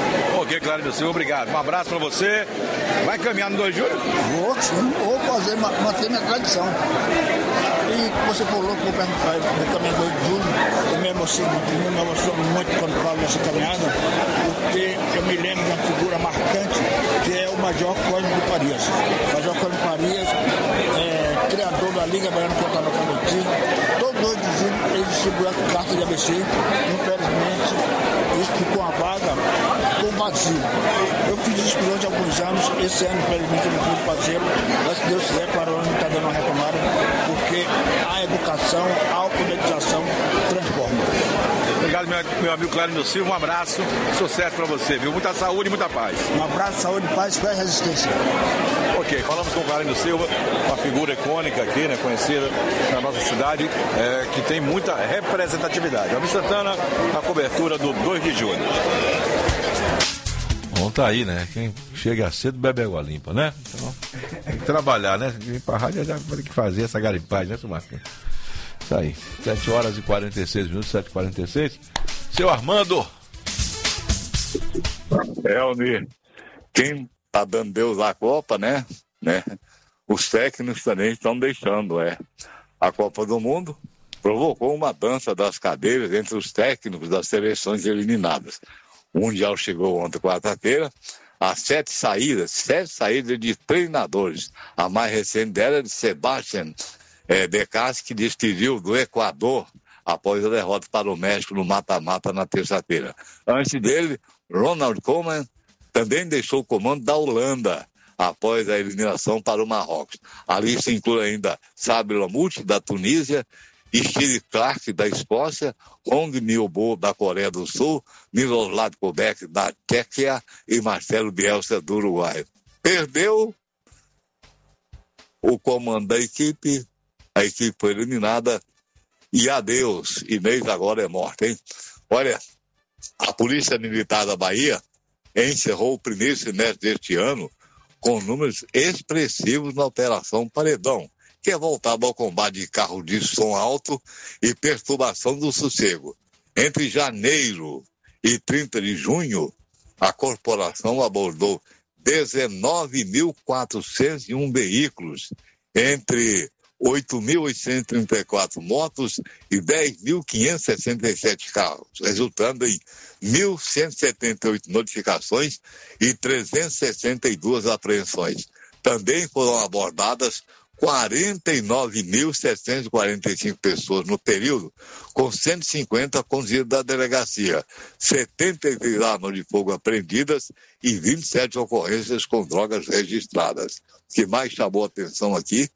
J: Ok, Cláudio Silva, obrigado. Um abraço pra você. Vai caminhar no dois de julho?
L: Vou, sim. Vou fazer, manter minha tradição. E você falou que vou perguntar, eu caminhar dois de julho, eu me emociono, eu me emociono muito quando falo nessa caminhada, porque eu me lembro de uma figura marcante, que é o Major Cosme de Farias. O Major Cosme de Farias é criador da Liga Baiana contra a Comitim. Todo dois de julho ele distribuiu a carta de A B C. Infelizmente, isso ficou uma vaga com vazio. Eu fiz isso durante alguns anos. Esse ano, infelizmente, eu não pude fazê-lo. Mas se Deus quiser, para o ano está dando uma retomada, porque a educação, a alfabetização transforma.
J: Obrigado, meu, meu amigo Cláudio Silva. Um abraço, sucesso para você, viu? Muita saúde e muita paz.
L: Um abraço, saúde, paz, fé e resistência.
J: Ok, falamos com o Cláudio Silva, uma figura icônica aqui, né, conhecida na nossa cidade, é, que tem muita representatividade. Almir Santana, na cobertura do dois de julho.
A: Bom, tá aí, né? Quem chega cedo bebe água limpa, né? Então, tem que trabalhar, né? Vir pra rádio já tem que fazer essa garimpagem, né, Sumarquinhos? Isso aí, sete horas e quarenta e seis minutos, sete e quarenta e seis. Seu Armando!
B: É, Almir, quem tá dando Deus à Copa, né? né? Os técnicos também estão deixando, é. A Copa do Mundo provocou uma dança das cadeiras entre os técnicos das seleções eliminadas. O Mundial chegou ontem, quarta-feira, a sete saídas, sete saídas de treinadores. A mais recente dela é de Sebastián é, Becassi, que despediu do Equador após a derrota para o México no mata-mata na terça-feira. Antes dele, Ronald Koeman também deixou o comando da Holanda após a eliminação para o Marrocos. A lista inclui ainda Sabri Lamouchi, da Tunísia, Steve Clark, da Escócia, Hong Mil-bo, da Coreia do Sul, Miroslav Kovac, da Tchequia e Marcelo Bielsa, do Uruguai. Perdeu o comando da equipe, a equipe foi eliminada e adeus, Inês agora é morta, hein? Olha, a Polícia Militar da Bahia encerrou o primeiro semestre deste ano com números expressivos na Operação Paredão, que é voltado ao combate de carro de som alto e perturbação do sossego. Entre janeiro e trinta de junho, a corporação abordou dezenove mil quatrocentos e um veículos, entre oito mil oitocentos e trinta e quatro motos e dez mil quinhentos e sessenta e sete carros, resultando em mil cento e setenta e oito notificações e trezentas e sessenta e duas apreensões. Também foram abordadas quarenta e nove mil setecentas e quarenta e cinco pessoas no período, com cento e cinquenta conduzidas da delegacia, setenta e três armas de fogo apreendidas e vinte e sete ocorrências com drogas registradas. O que mais chamou a atenção aqui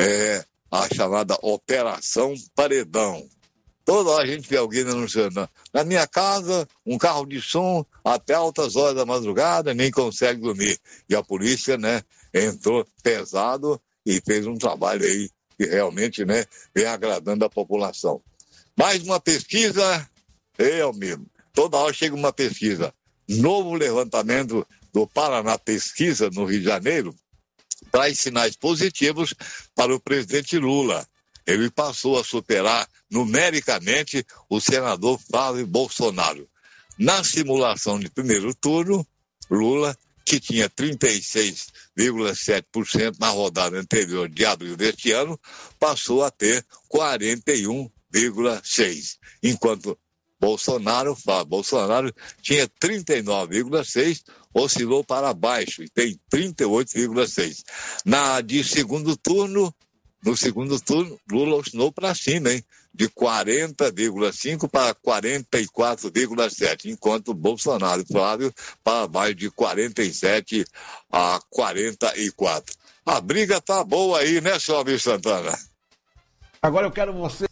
B: é a chamada Operação Paredão. Toda hora a gente vê alguém anunciando, na minha casa, um carro de som até altas horas da madrugada, nem consegue dormir. E a polícia, né, entrou pesado e fez um trabalho aí que realmente, né, vem agradando a população. Mais uma pesquisa, ei, amigo, toda hora chega uma pesquisa. Novo levantamento do Paraná Pesquisa, no Rio de Janeiro, traz sinais positivos para o presidente Lula. Ele passou a superar numericamente o senador Flávio Bolsonaro. Na simulação de primeiro turno, Lula, que tinha trinta e seis vírgula sete por cento na rodada anterior de abril deste ano, passou a ter quarenta e um vírgula seis por cento, enquanto Bolsonaro, Flávio Bolsonaro, tinha trinta e nove vírgula seis por cento, oscilou para baixo e tem trinta e oito vírgula seis por cento. Na de segundo turno, no segundo turno, Lula oscilou para cima, hein? De quarenta vírgula cinco por cento para quarenta e quatro vírgula sete por cento, enquanto Bolsonaro e Flávio para baixo de quarenta e sete a quarenta e quatro. A briga tá boa aí, né, senhor Almir Santana?
A: Agora eu quero você.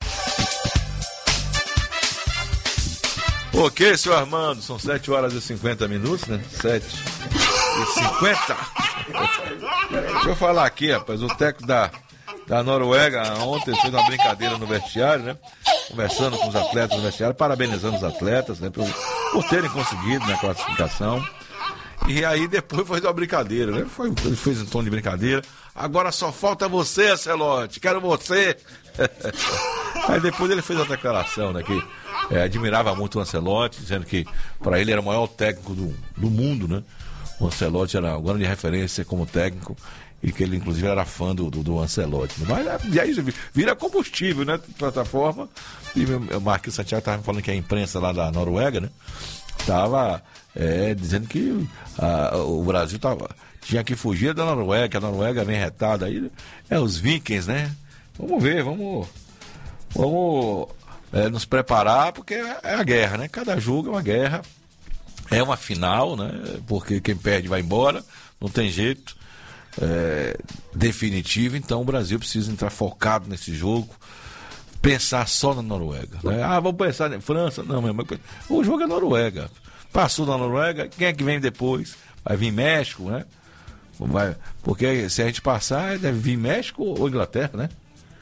A: Ok, senhor Armando, são sete horas e cinquenta minutos, né? sete e cinquenta. Deixa eu falar aqui, rapaz, o técnico da, da Noruega ontem fez uma brincadeira no vestiário, né? Conversando com os atletas no vestiário, parabenizando os atletas, né? Por, por terem conseguido na classificação. E aí depois foi uma brincadeira, né? Foi, ele fez um tom de brincadeira. Agora só falta você, Celote, quero você. Aí depois ele fez a declaração, né? Que é, admirava muito o Ancelotti, dizendo que para ele era o maior técnico do, do mundo, né? O Ancelotti era uma grande referência como técnico e que ele inclusive era fã do, do, do Ancelotti. Mas e aí vira combustível, né? Plataforma. E o Marquinhos Santiago estava falando que a imprensa lá da Noruega, né? Estava é, dizendo que a, o Brasil tava, tinha que fugir da Noruega, que a Noruega vem retada aí. É os vikings, né? Vamos ver, vamos, vamos é, nos preparar, porque é a guerra, né? Cada jogo é uma guerra. É uma final, né? Porque quem perde vai embora, não tem jeito. É, definitivo, então o Brasil precisa entrar focado nesse jogo, pensar só na Noruega, né? Ah, vamos pensar em França, não, mas o jogo é Noruega, passou na Noruega, quem é que vem depois? Vai vir México, né? Vai, porque se a gente passar, deve vir México ou Inglaterra, né?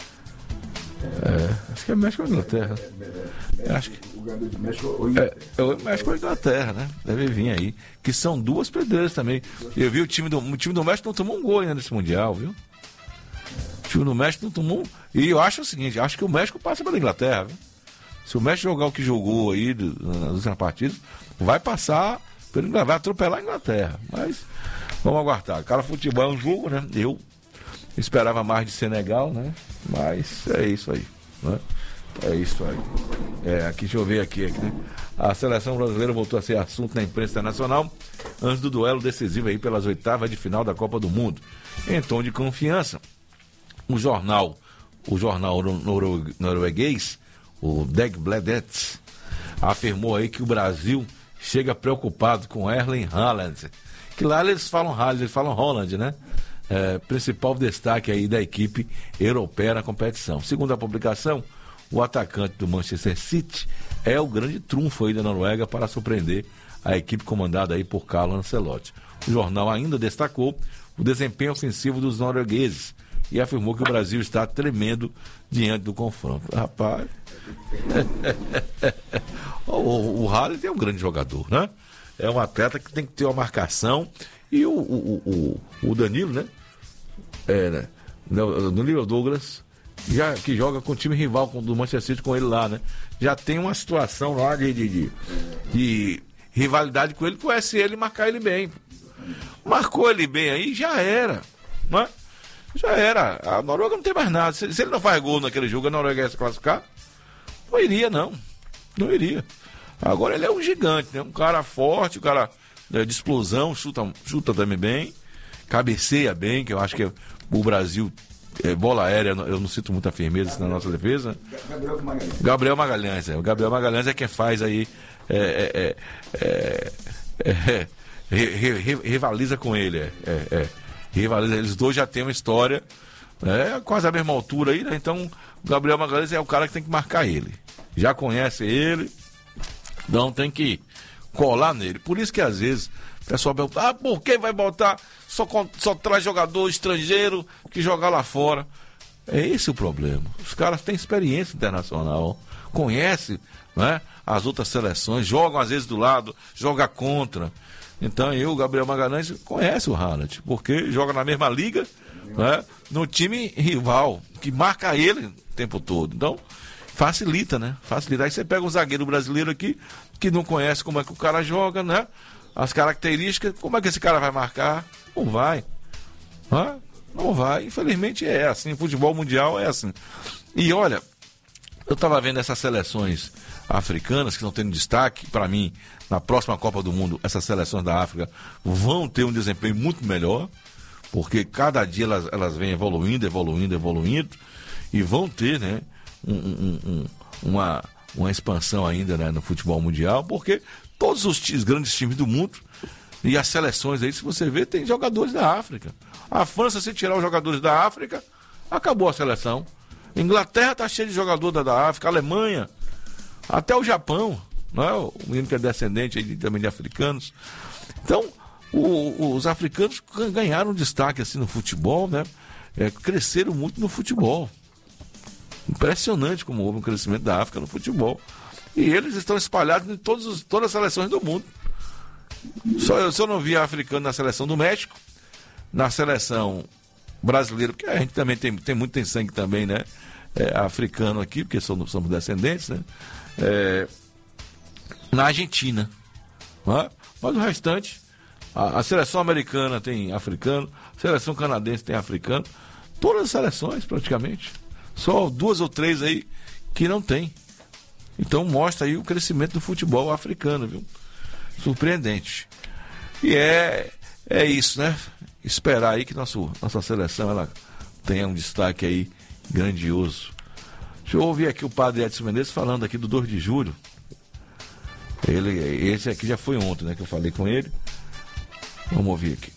A: É, acho que é México ou Inglaterra. Eu acho que é, é México ou Inglaterra, né? Deve vir aí. Que são duas pedreiras também. Eu vi o time do, o time do México não tomou um gol ainda nesse Mundial, viu? O time do México não tomou. E eu acho o seguinte: acho que o México passa pela Inglaterra, viu? Se o México jogar o que jogou aí nas últimas partidas, vai passar pela Inglaterra, vai atropelar a Inglaterra. Mas vamos aguardar. Cara, futebol é um jogo, né? Eu esperava mais de Senegal, né? Mas é isso aí, né? É isso aí. É, aqui, deixa eu ver aqui, aqui, né? A seleção brasileira voltou a ser assunto na imprensa internacional antes do duelo decisivo aí pelas oitavas de final da Copa do Mundo. Em tom de confiança, o jornal, o jornal noro, norueguês, o Dagbladet, afirmou aí que o Brasil chega preocupado com Erling Haaland, que lá eles falam Haaland, eles falam Holland, né? É, principal destaque aí da equipe europeia na competição. Segundo a publicação, o atacante do Manchester City é o grande trunfo aí da Noruega para surpreender a equipe comandada aí por Carlo Ancelotti. O jornal ainda destacou o desempenho ofensivo dos noruegueses e afirmou que o Brasil está tremendo diante do confronto. Rapaz, o, o Haaland é um grande jogador, né? É um atleta que tem que ter uma marcação. E o, o, o, o Danilo, né? É, né? O Danilo Douglas, já, que joga com o time rival com, do Manchester City com ele lá, né? Já tem uma situação lá de, de, de, de rivalidade com ele, conhece ele e marcar ele bem. Marcou ele bem aí, já era, né? Já era. A Noruega não tem mais nada. Se, se ele não faz gol naquele jogo, a Noruega ia se classificar? Não iria, não. Não iria. Agora ele é um gigante, né? Um cara forte, um cara de explosão, chuta, chuta também bem, cabeceia bem, que eu acho que o Brasil, é, bola aérea, eu não sinto muita firmeza na nossa defesa. Gabriel Magalhães. Gabriel Magalhães, é. O Gabriel Magalhães é quem faz aí, é, é, é, é, é, rivaliza com ele, é, é, é, rivaliza, eles dois já têm uma história, é, quase a mesma altura aí, né? Então o Gabriel Magalhães é o cara que tem que marcar ele, já conhece ele, então tem que colar nele. Por isso que às vezes o pessoal pergunta, ah, por que vai botar, só, só traz jogador estrangeiro que jogar lá fora? É esse o problema. Os caras têm experiência internacional, conhecem, né, as outras seleções, jogam às vezes do lado, joga contra. Então eu, Gabriel Magalhães, conhece o Haaland, porque joga na mesma liga, né, no time rival, que marca ele o tempo todo. Então facilita, né? Facilita. Aí você pega um zagueiro brasileiro aqui, que não conhece como é que o cara joga, né? As características, como é que esse cara vai marcar? Não vai. Hã? Não vai. Infelizmente é assim. Futebol mundial é assim. E olha, eu estava vendo essas seleções africanas que estão tendo destaque. Para mim, na próxima Copa do Mundo, essas seleções da África vão ter um desempenho muito melhor, porque cada dia elas, elas vêm evoluindo, evoluindo, evoluindo, e vão ter, né, um, um, um, uma, uma expansão ainda, né, no futebol mundial, porque todos os, os grandes times do mundo e as seleções aí, se você vê, tem jogadores da África. A França, se tirar os jogadores da África, acabou a seleção. A Inglaterra está cheia de jogadores da, da África, a Alemanha, até o Japão, né? O menino que é descendente aí, também de africanos. Então, o, os africanos ganharam destaque assim no futebol, né? É, cresceram muito no futebol. Impressionante como houve um crescimento da África no futebol. E eles estão espalhados em todos os, todas as seleções do mundo. Só eu, só não vi africano na seleção do México, na seleção brasileira, porque a gente também tem, tem muito tem sangue também, né? É, africano aqui, porque somos, somos descendentes, né? é, na Argentina. Né? Mas o restante, a, a seleção americana tem africano, a seleção canadense tem africano, todas as seleções praticamente. Só duas ou três aí que não tem. Então mostra aí o crescimento do futebol africano, viu? Surpreendente. E é, é isso, né? Esperar aí que nosso, nossa seleção ela tenha um destaque aí grandioso. Deixa eu ouvir aqui o padre Edson Menezes falando aqui do dois de julho. Ele, esse aqui já foi ontem, né? Que eu falei com ele. Vamos ouvir aqui.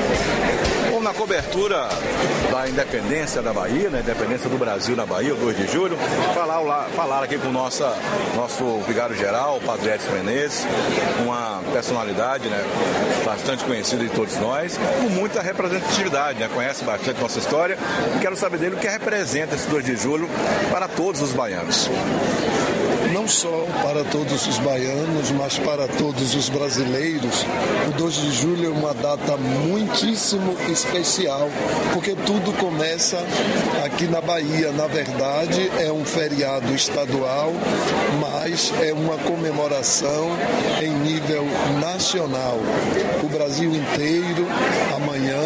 J: Bom, na cobertura da independência da Bahia, né, independência do Brasil na Bahia, o dois de julho, falar, lá, falar aqui com o nosso, nosso vigário-geral, o padre Edson Menezes, uma personalidade, né, bastante conhecida de todos nós, com muita representatividade, né, conhece bastante nossa história, e quero saber dele o que representa esse dois de julho para todos os baianos.
M: Não só para todos os baianos, mas para todos os brasileiros, o dois de julho é uma data muitíssimo especial, porque tudo começa aqui na Bahia. Na verdade, é um feriado estadual, mas é uma comemoração em nível nacional. O Brasil inteiro, amanhã,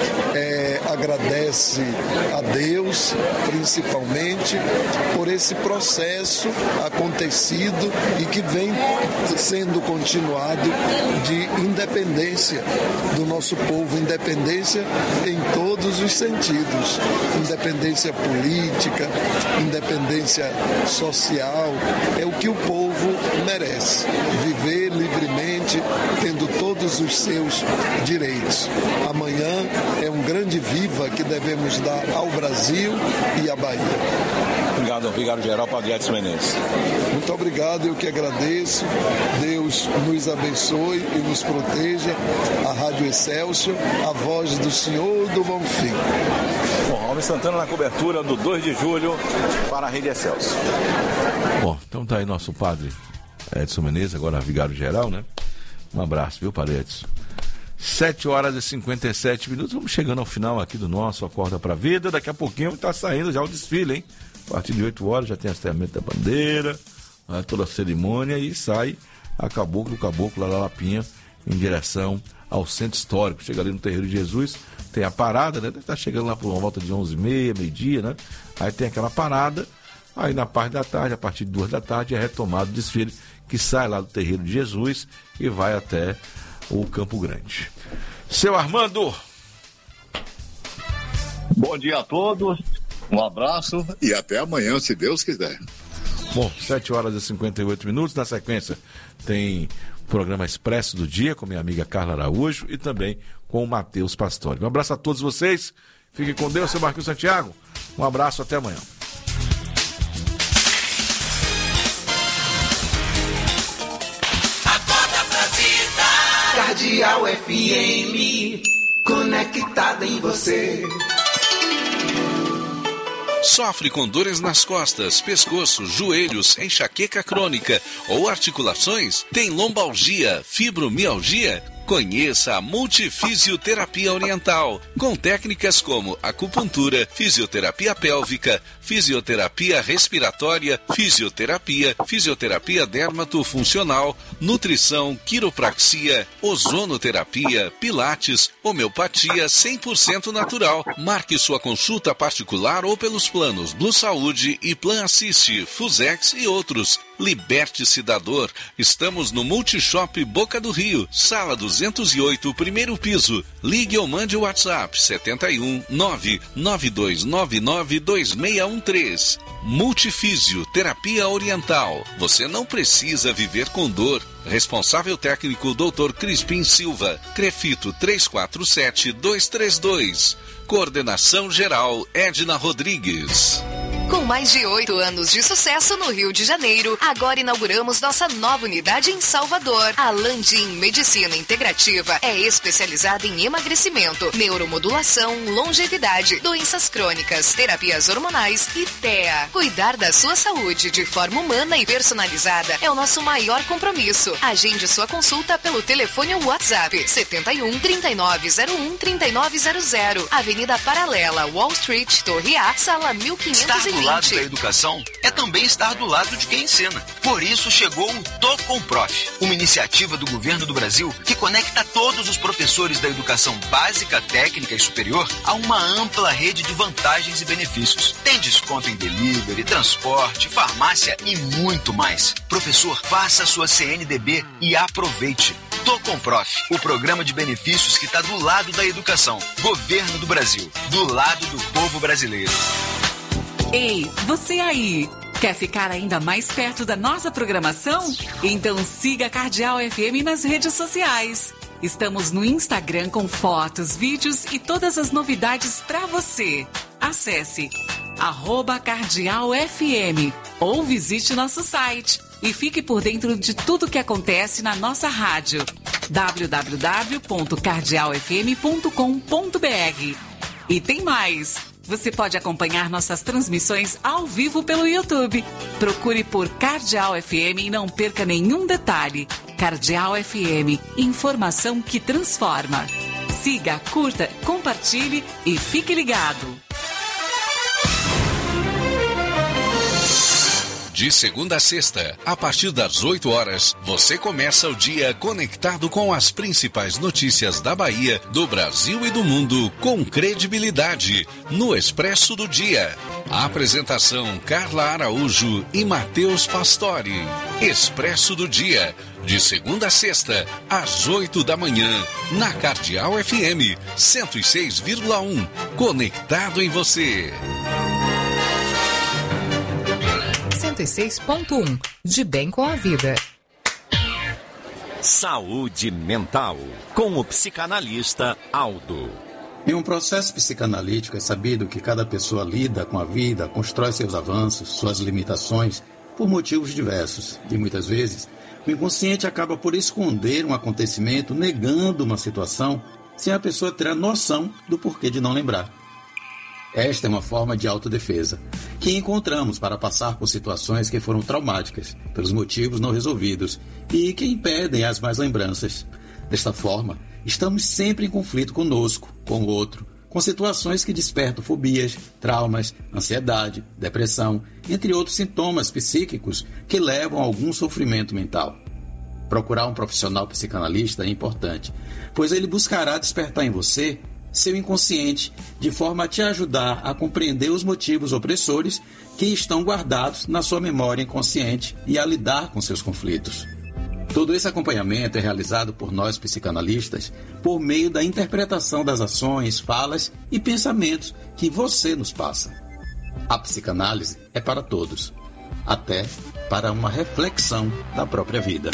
M: é, agradece a Deus, principalmente, por esse processo acontecido e que vem sendo continuado de independência do nosso povo, independência em todos os sentidos, independência política, independência social, é o que o povo merece, viver livremente, tendo todos os seus direitos. Amanhã é um grande viva que devemos dar ao Brasil e à Bahia.
J: Obrigado, obrigado geral, padre Edson Menezes.
M: Muito obrigado, eu que agradeço. Deus nos abençoe e nos proteja. A Rádio Excelsior, a voz do Senhor do Bom Fim.
J: Bom, Alves Santana na cobertura do dois de julho para a Rede Excelsior.
A: Bom, então tá aí nosso padre Edson Menezes, agora vigário geral, né? Um abraço, viu, padre Edson? sete horas e cinquenta e sete minutos, vamos chegando ao final aqui do nosso Acorda pra Vida. Daqui a pouquinho está saindo já o desfile, hein? A partir de oito horas já tem hasteamento da bandeira, né, toda a cerimônia, e sai a caboclo, o caboclo lá da Lapinha em direção ao centro histórico. Chega ali no Terreiro de Jesus, tem a parada, né? Tá chegando lá por uma volta de onze e meia, meio-dia, né? Aí tem aquela parada, aí na parte da tarde, a partir de duas da tarde, é retomado o desfile que sai lá do Terreiro de Jesus e vai até o Campo Grande. Seu Armando.
B: Bom dia a todos, um abraço e até amanhã, se Deus quiser.
A: Bom, sete horas e cinquenta e oito minutos, na sequência tem o programa Expresso do Dia com minha amiga Carla Araújo e também com o Matheus Pastore. Um abraço a todos vocês, fiquem com Deus, seu Marquinhos Santiago, um abraço, até amanhã.
E: Cardeal F M, conectada em você.
F: Sofre com dores nas costas, pescoço, joelhos, enxaqueca crônica ou articulações? Tem lombalgia, fibromialgia? Conheça a Multifisioterapia Oriental, com técnicas como acupuntura, fisioterapia pélvica, fisioterapia respiratória, fisioterapia, fisioterapia dermatofuncional, nutrição, quiropraxia, ozonoterapia, pilates, homeopatia cem por cento natural. Marque sua consulta particular ou pelos planos Blue Saúde e Plan Assist, Fusex e outros. Liberte-se da dor. Estamos no Multishop Boca do Rio, sala duzentos e oito, primeiro piso. Ligue ou mande o WhatsApp sete um nove nove dois nove nove dois seis um três. Multifísio Terapia Oriental. Você não precisa viver com dor. Responsável técnico doutor Crispim Silva. Crefito três quatro sete dois três dois. Coordenação geral Edna Rodrigues.
G: Com mais de oito anos de sucesso no Rio de Janeiro, agora inauguramos nossa nova unidade em Salvador. A Landim Medicina Integrativa é especializada em emagrecimento, neuromodulação, longevidade, doenças crônicas, terapias hormonais e T E A. Cuidar da sua saúde de forma humana e personalizada é o nosso maior compromisso. Agende sua consulta pelo telefone ou WhatsApp sete um, trinta e nove zero um, trinta e nove zero zero. Avenida Paralela, Wall Street, Torre A, sala mil quinhentos e
H: do lado da educação é também estar do lado de quem ensina. Por isso chegou o Tô com Prof, uma iniciativa do governo do Brasil que conecta todos os professores da educação básica, técnica e superior a uma ampla rede de vantagens e benefícios. Tem desconto em delivery, transporte, farmácia e muito mais. Professor, faça sua C N D B e aproveite. Tô com Prof, o programa de benefícios que está do lado da educação. Governo do Brasil, do lado do povo brasileiro.
I: Ei, você aí! Quer ficar ainda mais perto da nossa programação? Então siga a Cardeal F M nas redes sociais. Estamos no Instagram com fotos, vídeos e todas as novidades para você. Acesse arroba Cardeal F M ou visite nosso site e fique por dentro de tudo que acontece na nossa rádio. w w w ponto cardeal f m ponto com ponto b r. E tem mais! Você pode acompanhar nossas transmissões ao vivo pelo YouTube. Procure por Cardeal F M e não perca nenhum detalhe. Cardeal F M, informação que transforma. Siga, curta, compartilhe e fique ligado.
F: De segunda a sexta, a partir das oito horas, você começa o dia conectado com as principais notícias da Bahia, do Brasil e do mundo, com credibilidade, no Expresso do Dia. A apresentação Carla Araújo e Matheus Pastore. Expresso do Dia, de segunda a sexta, às oito da manhã, na Cardeal F M, cento e seis vírgula um. Conectado em você.
N: cento e seis ponto um, de bem com a vida.
O: Saúde mental, com o psicanalista Aldo.
P: Em um processo psicanalítico é sabido que cada pessoa lida com a vida, constrói seus avanços, suas limitações, por motivos diversos. E muitas vezes, o inconsciente acaba por esconder um acontecimento, negando uma situação, sem a pessoa ter a noção do porquê de não lembrar. Esta é uma forma de autodefesa, que encontramos para passar por situações que foram traumáticas, pelos motivos não resolvidos e que impedem as más lembranças. Desta forma, estamos sempre em conflito conosco, com o outro, com situações que despertam fobias, traumas, ansiedade, depressão, entre outros sintomas psíquicos que levam a algum sofrimento mental. Procurar um profissional psicanalista é importante, pois ele buscará despertar em você seu inconsciente, de forma a te ajudar a compreender os motivos opressores que estão guardados na sua memória inconsciente e a lidar com seus conflitos. Todo esse acompanhamento é realizado por nós psicanalistas por meio da interpretação das ações, falas e pensamentos que você nos passa. A psicanálise é para todos, até para uma reflexão da própria vida.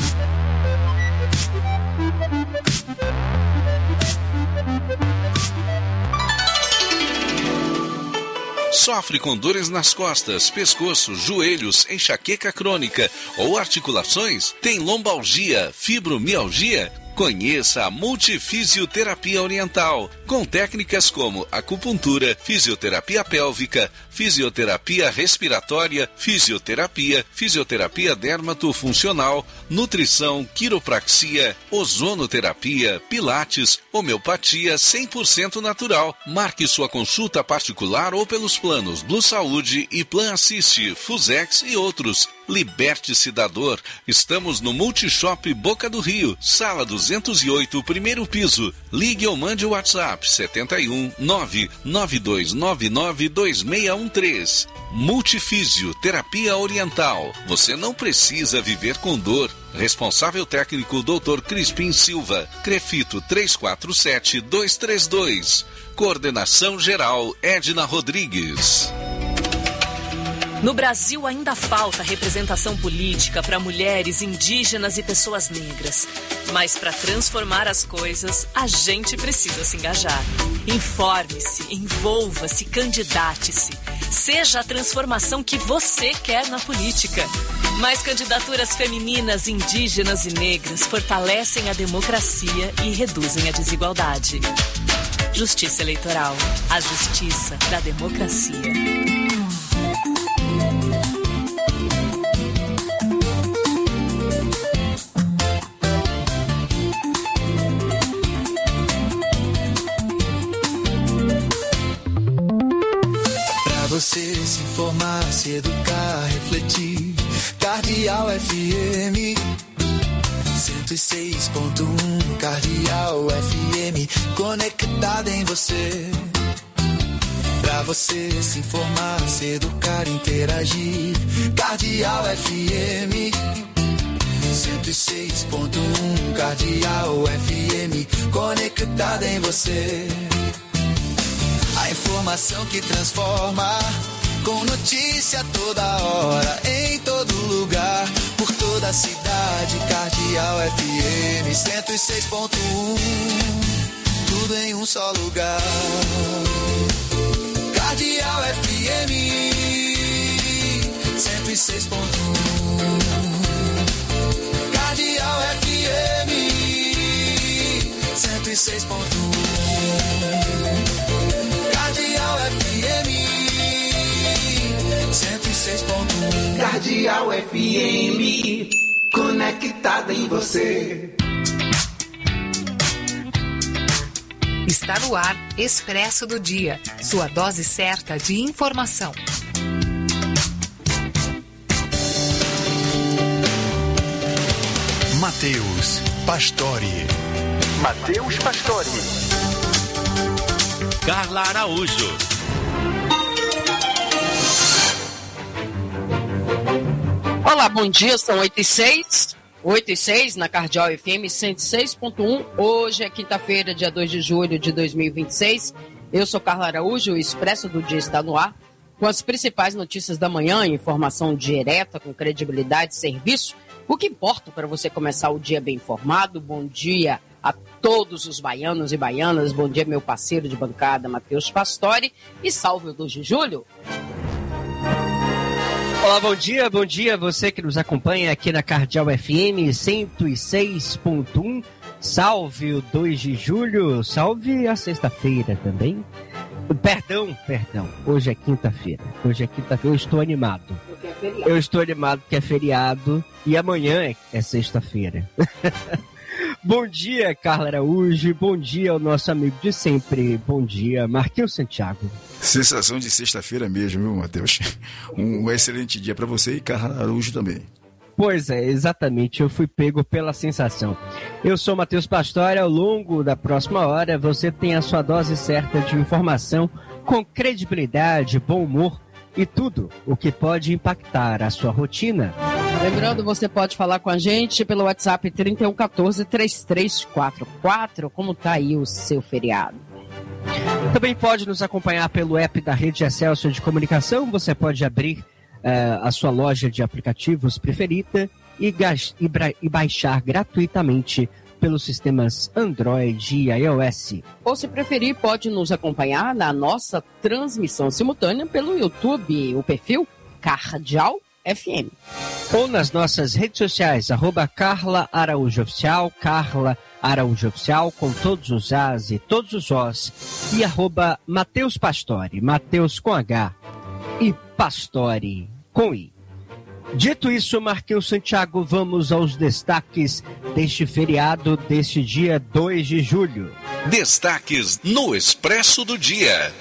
F: Sofre com dores nas costas, pescoço, joelhos, enxaqueca crônica ou articulações? Tem lombalgia, fibromialgia? Conheça a Multifisioterapia Oriental, com técnicas como acupuntura, fisioterapia pélvica, fisioterapia respiratória, fisioterapia, fisioterapia dermatofuncional, nutrição, quiropraxia, ozonoterapia, pilates, homeopatia cem por cento natural. Marque sua consulta particular ou pelos planos Blue Saúde e Plan Assist, Fusex e outros. Liberte-se da dor. Estamos no Multishop Boca do Rio, sala duzentos e oito, primeiro piso. Ligue ou mande o WhatsApp sete um nove nove dois nove nove dois seis um três. Multifísio Terapia Oriental. Você não precisa viver com dor. Responsável técnico doutor Crispim Silva. Crefito três quatro sete dois três dois. Coordenação geral Edna Rodrigues.
Q: No Brasil ainda falta representação política para mulheres, indígenas e pessoas negras. Mas para transformar as coisas, a gente precisa se engajar. Informe-se, envolva-se, candidate-se. Seja a transformação que você quer na política. Mais candidaturas femininas, indígenas e negras fortalecem a democracia e reduzem a desigualdade. Justiça Eleitoral. A justiça da democracia.
R: Você se informar se educar, refletir. Cardeal F M cento e seis ponto um, Cardeal F M, conectada em você. Pra você se informar, se educar, interagir. Cardeal F M cento e seis ponto um, Cardeal F M, conectada em você. A informação que transforma, com notícia toda hora, em todo lugar, por toda a cidade. Cardeal F M cento e seis ponto um, tudo em um só lugar. Cardeal F M cento e seis ponto um, Cardeal F M cento e seis ponto um, Cardeal F M cento e seis ponto um,
E: Cardeal F M, conectada em você.
N: Está no ar Expresso do Dia, sua dose certa de informação.
S: Matheus Pastore.
T: Matheus Pastore.
O: Carla Araújo.
U: Olá, bom dia, são oito e seis. oito e seis na Cardeal F M cento e seis ponto um. Hoje é quinta-feira, dia dois de julho de dois mil e vinte e seis. Eu sou Carla Araújo, o Expresso do Dia está no ar, com as principais notícias da manhã, informação direta, com credibilidade e serviço. O que importa para você começar o dia bem informado. Bom dia a todos os baianos e baianas. Bom dia, meu parceiro de bancada, Matheus Pastore. E salve o dois de julho.
V: Olá, bom dia, bom dia a você que nos acompanha aqui na Cardeal F M cento e seis ponto um. Salve o dois de julho, salve a sexta-feira também. Perdão, perdão, hoje é quinta-feira, hoje é quinta-feira, eu estou animado. Eu estou animado porque é feriado e amanhã é, é sexta-feira. Bom dia, Carla Araújo, bom dia ao nosso amigo de sempre, bom dia, Marquinhos Santiago.
W: Sensação de sexta-feira mesmo, viu, Matheus? Um excelente dia para você e Carla Araújo também.
V: Pois é, exatamente, eu fui pego pela sensação. Eu sou Matheus Pastore, ao longo da próxima hora você tem a sua dose certa de informação com credibilidade, bom humor e tudo o que pode impactar a sua rotina.
U: Lembrando, você pode falar com a gente pelo WhatsApp trinta e um, quatorze, trinta e três quarenta e quatro. Como tá aí o seu feriado?
V: Também pode nos acompanhar pelo app da Rede Excelsior de Comunicação. Você pode abrir uh, a sua loja de aplicativos preferida e, e, e baixar gratuitamente pelos sistemas Android e iOS.
U: Ou, se preferir, pode nos acompanhar na nossa transmissão simultânea pelo YouTube, o perfil Cardeal F M.
V: Ou nas nossas redes sociais, arroba Carla Araújo Oficial, Carla Araújo Oficial, com todos os As e todos os Os, e arroba Matheus Pastore, Matheus com H e Pastore com I. Dito isso, Marquinhos Santiago, vamos aos destaques deste feriado, deste dia dois de julho.
F: Destaques no Expresso do Dia.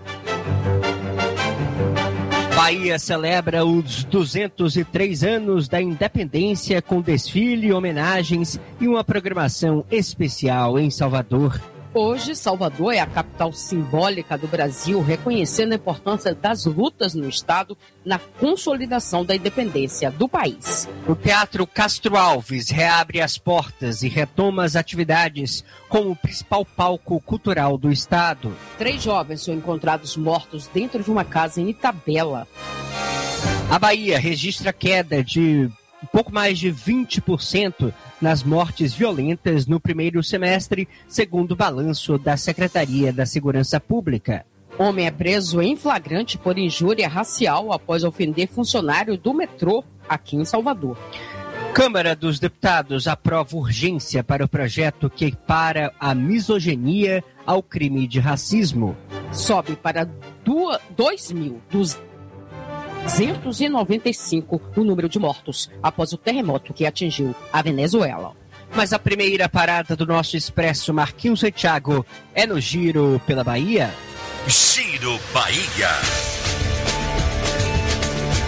V: Bahia celebra os duzentos e três anos da independência com desfile, homenagens e uma programação especial em Salvador.
U: Hoje, Salvador é a capital simbólica do Brasil, reconhecendo a importância das lutas no Estado na consolidação da independência do país.
V: O Teatro Castro Alves reabre as portas e retoma as atividades como o principal palco cultural do Estado.
U: Três jovens são encontrados mortos dentro de uma casa em Itabela.
V: A Bahia registra queda de um pouco mais de vinte por cento nas mortes violentas no primeiro semestre, segundo o balanço da Secretaria da Segurança Pública.
U: Homem é preso em flagrante por injúria racial após ofender funcionário do metrô aqui em Salvador.
V: Câmara dos Deputados aprova urgência para o projeto que equipara a misoginia ao crime de racismo.
U: Sobe para dois mil duzentos e noventa e cinco o número de mortos após o terremoto que atingiu a Venezuela.
V: Mas a primeira parada do nosso Expresso, Marquinhos Santiago, é no Giro pela Bahia.
O: Giro Bahia.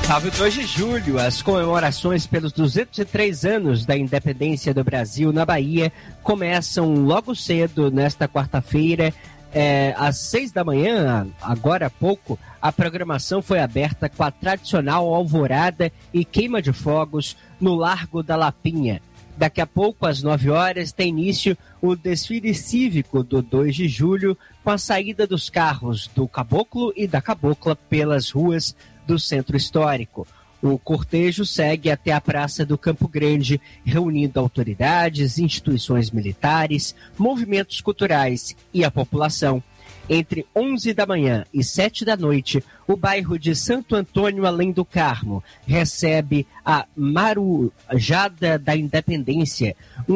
V: Salve dois de julho, as comemorações pelos duzentos e três anos da independência do Brasil na Bahia começam logo cedo nesta quarta-feira, é, às seis da manhã, agora há pouco, a programação foi aberta com a tradicional alvorada e queima de fogos no Largo da Lapinha. Daqui a pouco, às nove horas, tem início o desfile cívico do dois de julho, com a saída dos carros do Caboclo e da Cabocla pelas ruas do Centro Histórico. O cortejo segue até a Praça do Campo Grande, reunindo autoridades, instituições militares, movimentos culturais e a população. Entre onze da manhã e sete da noite, o bairro de Santo Antônio Além do Carmo recebe a Marujada da Independência, um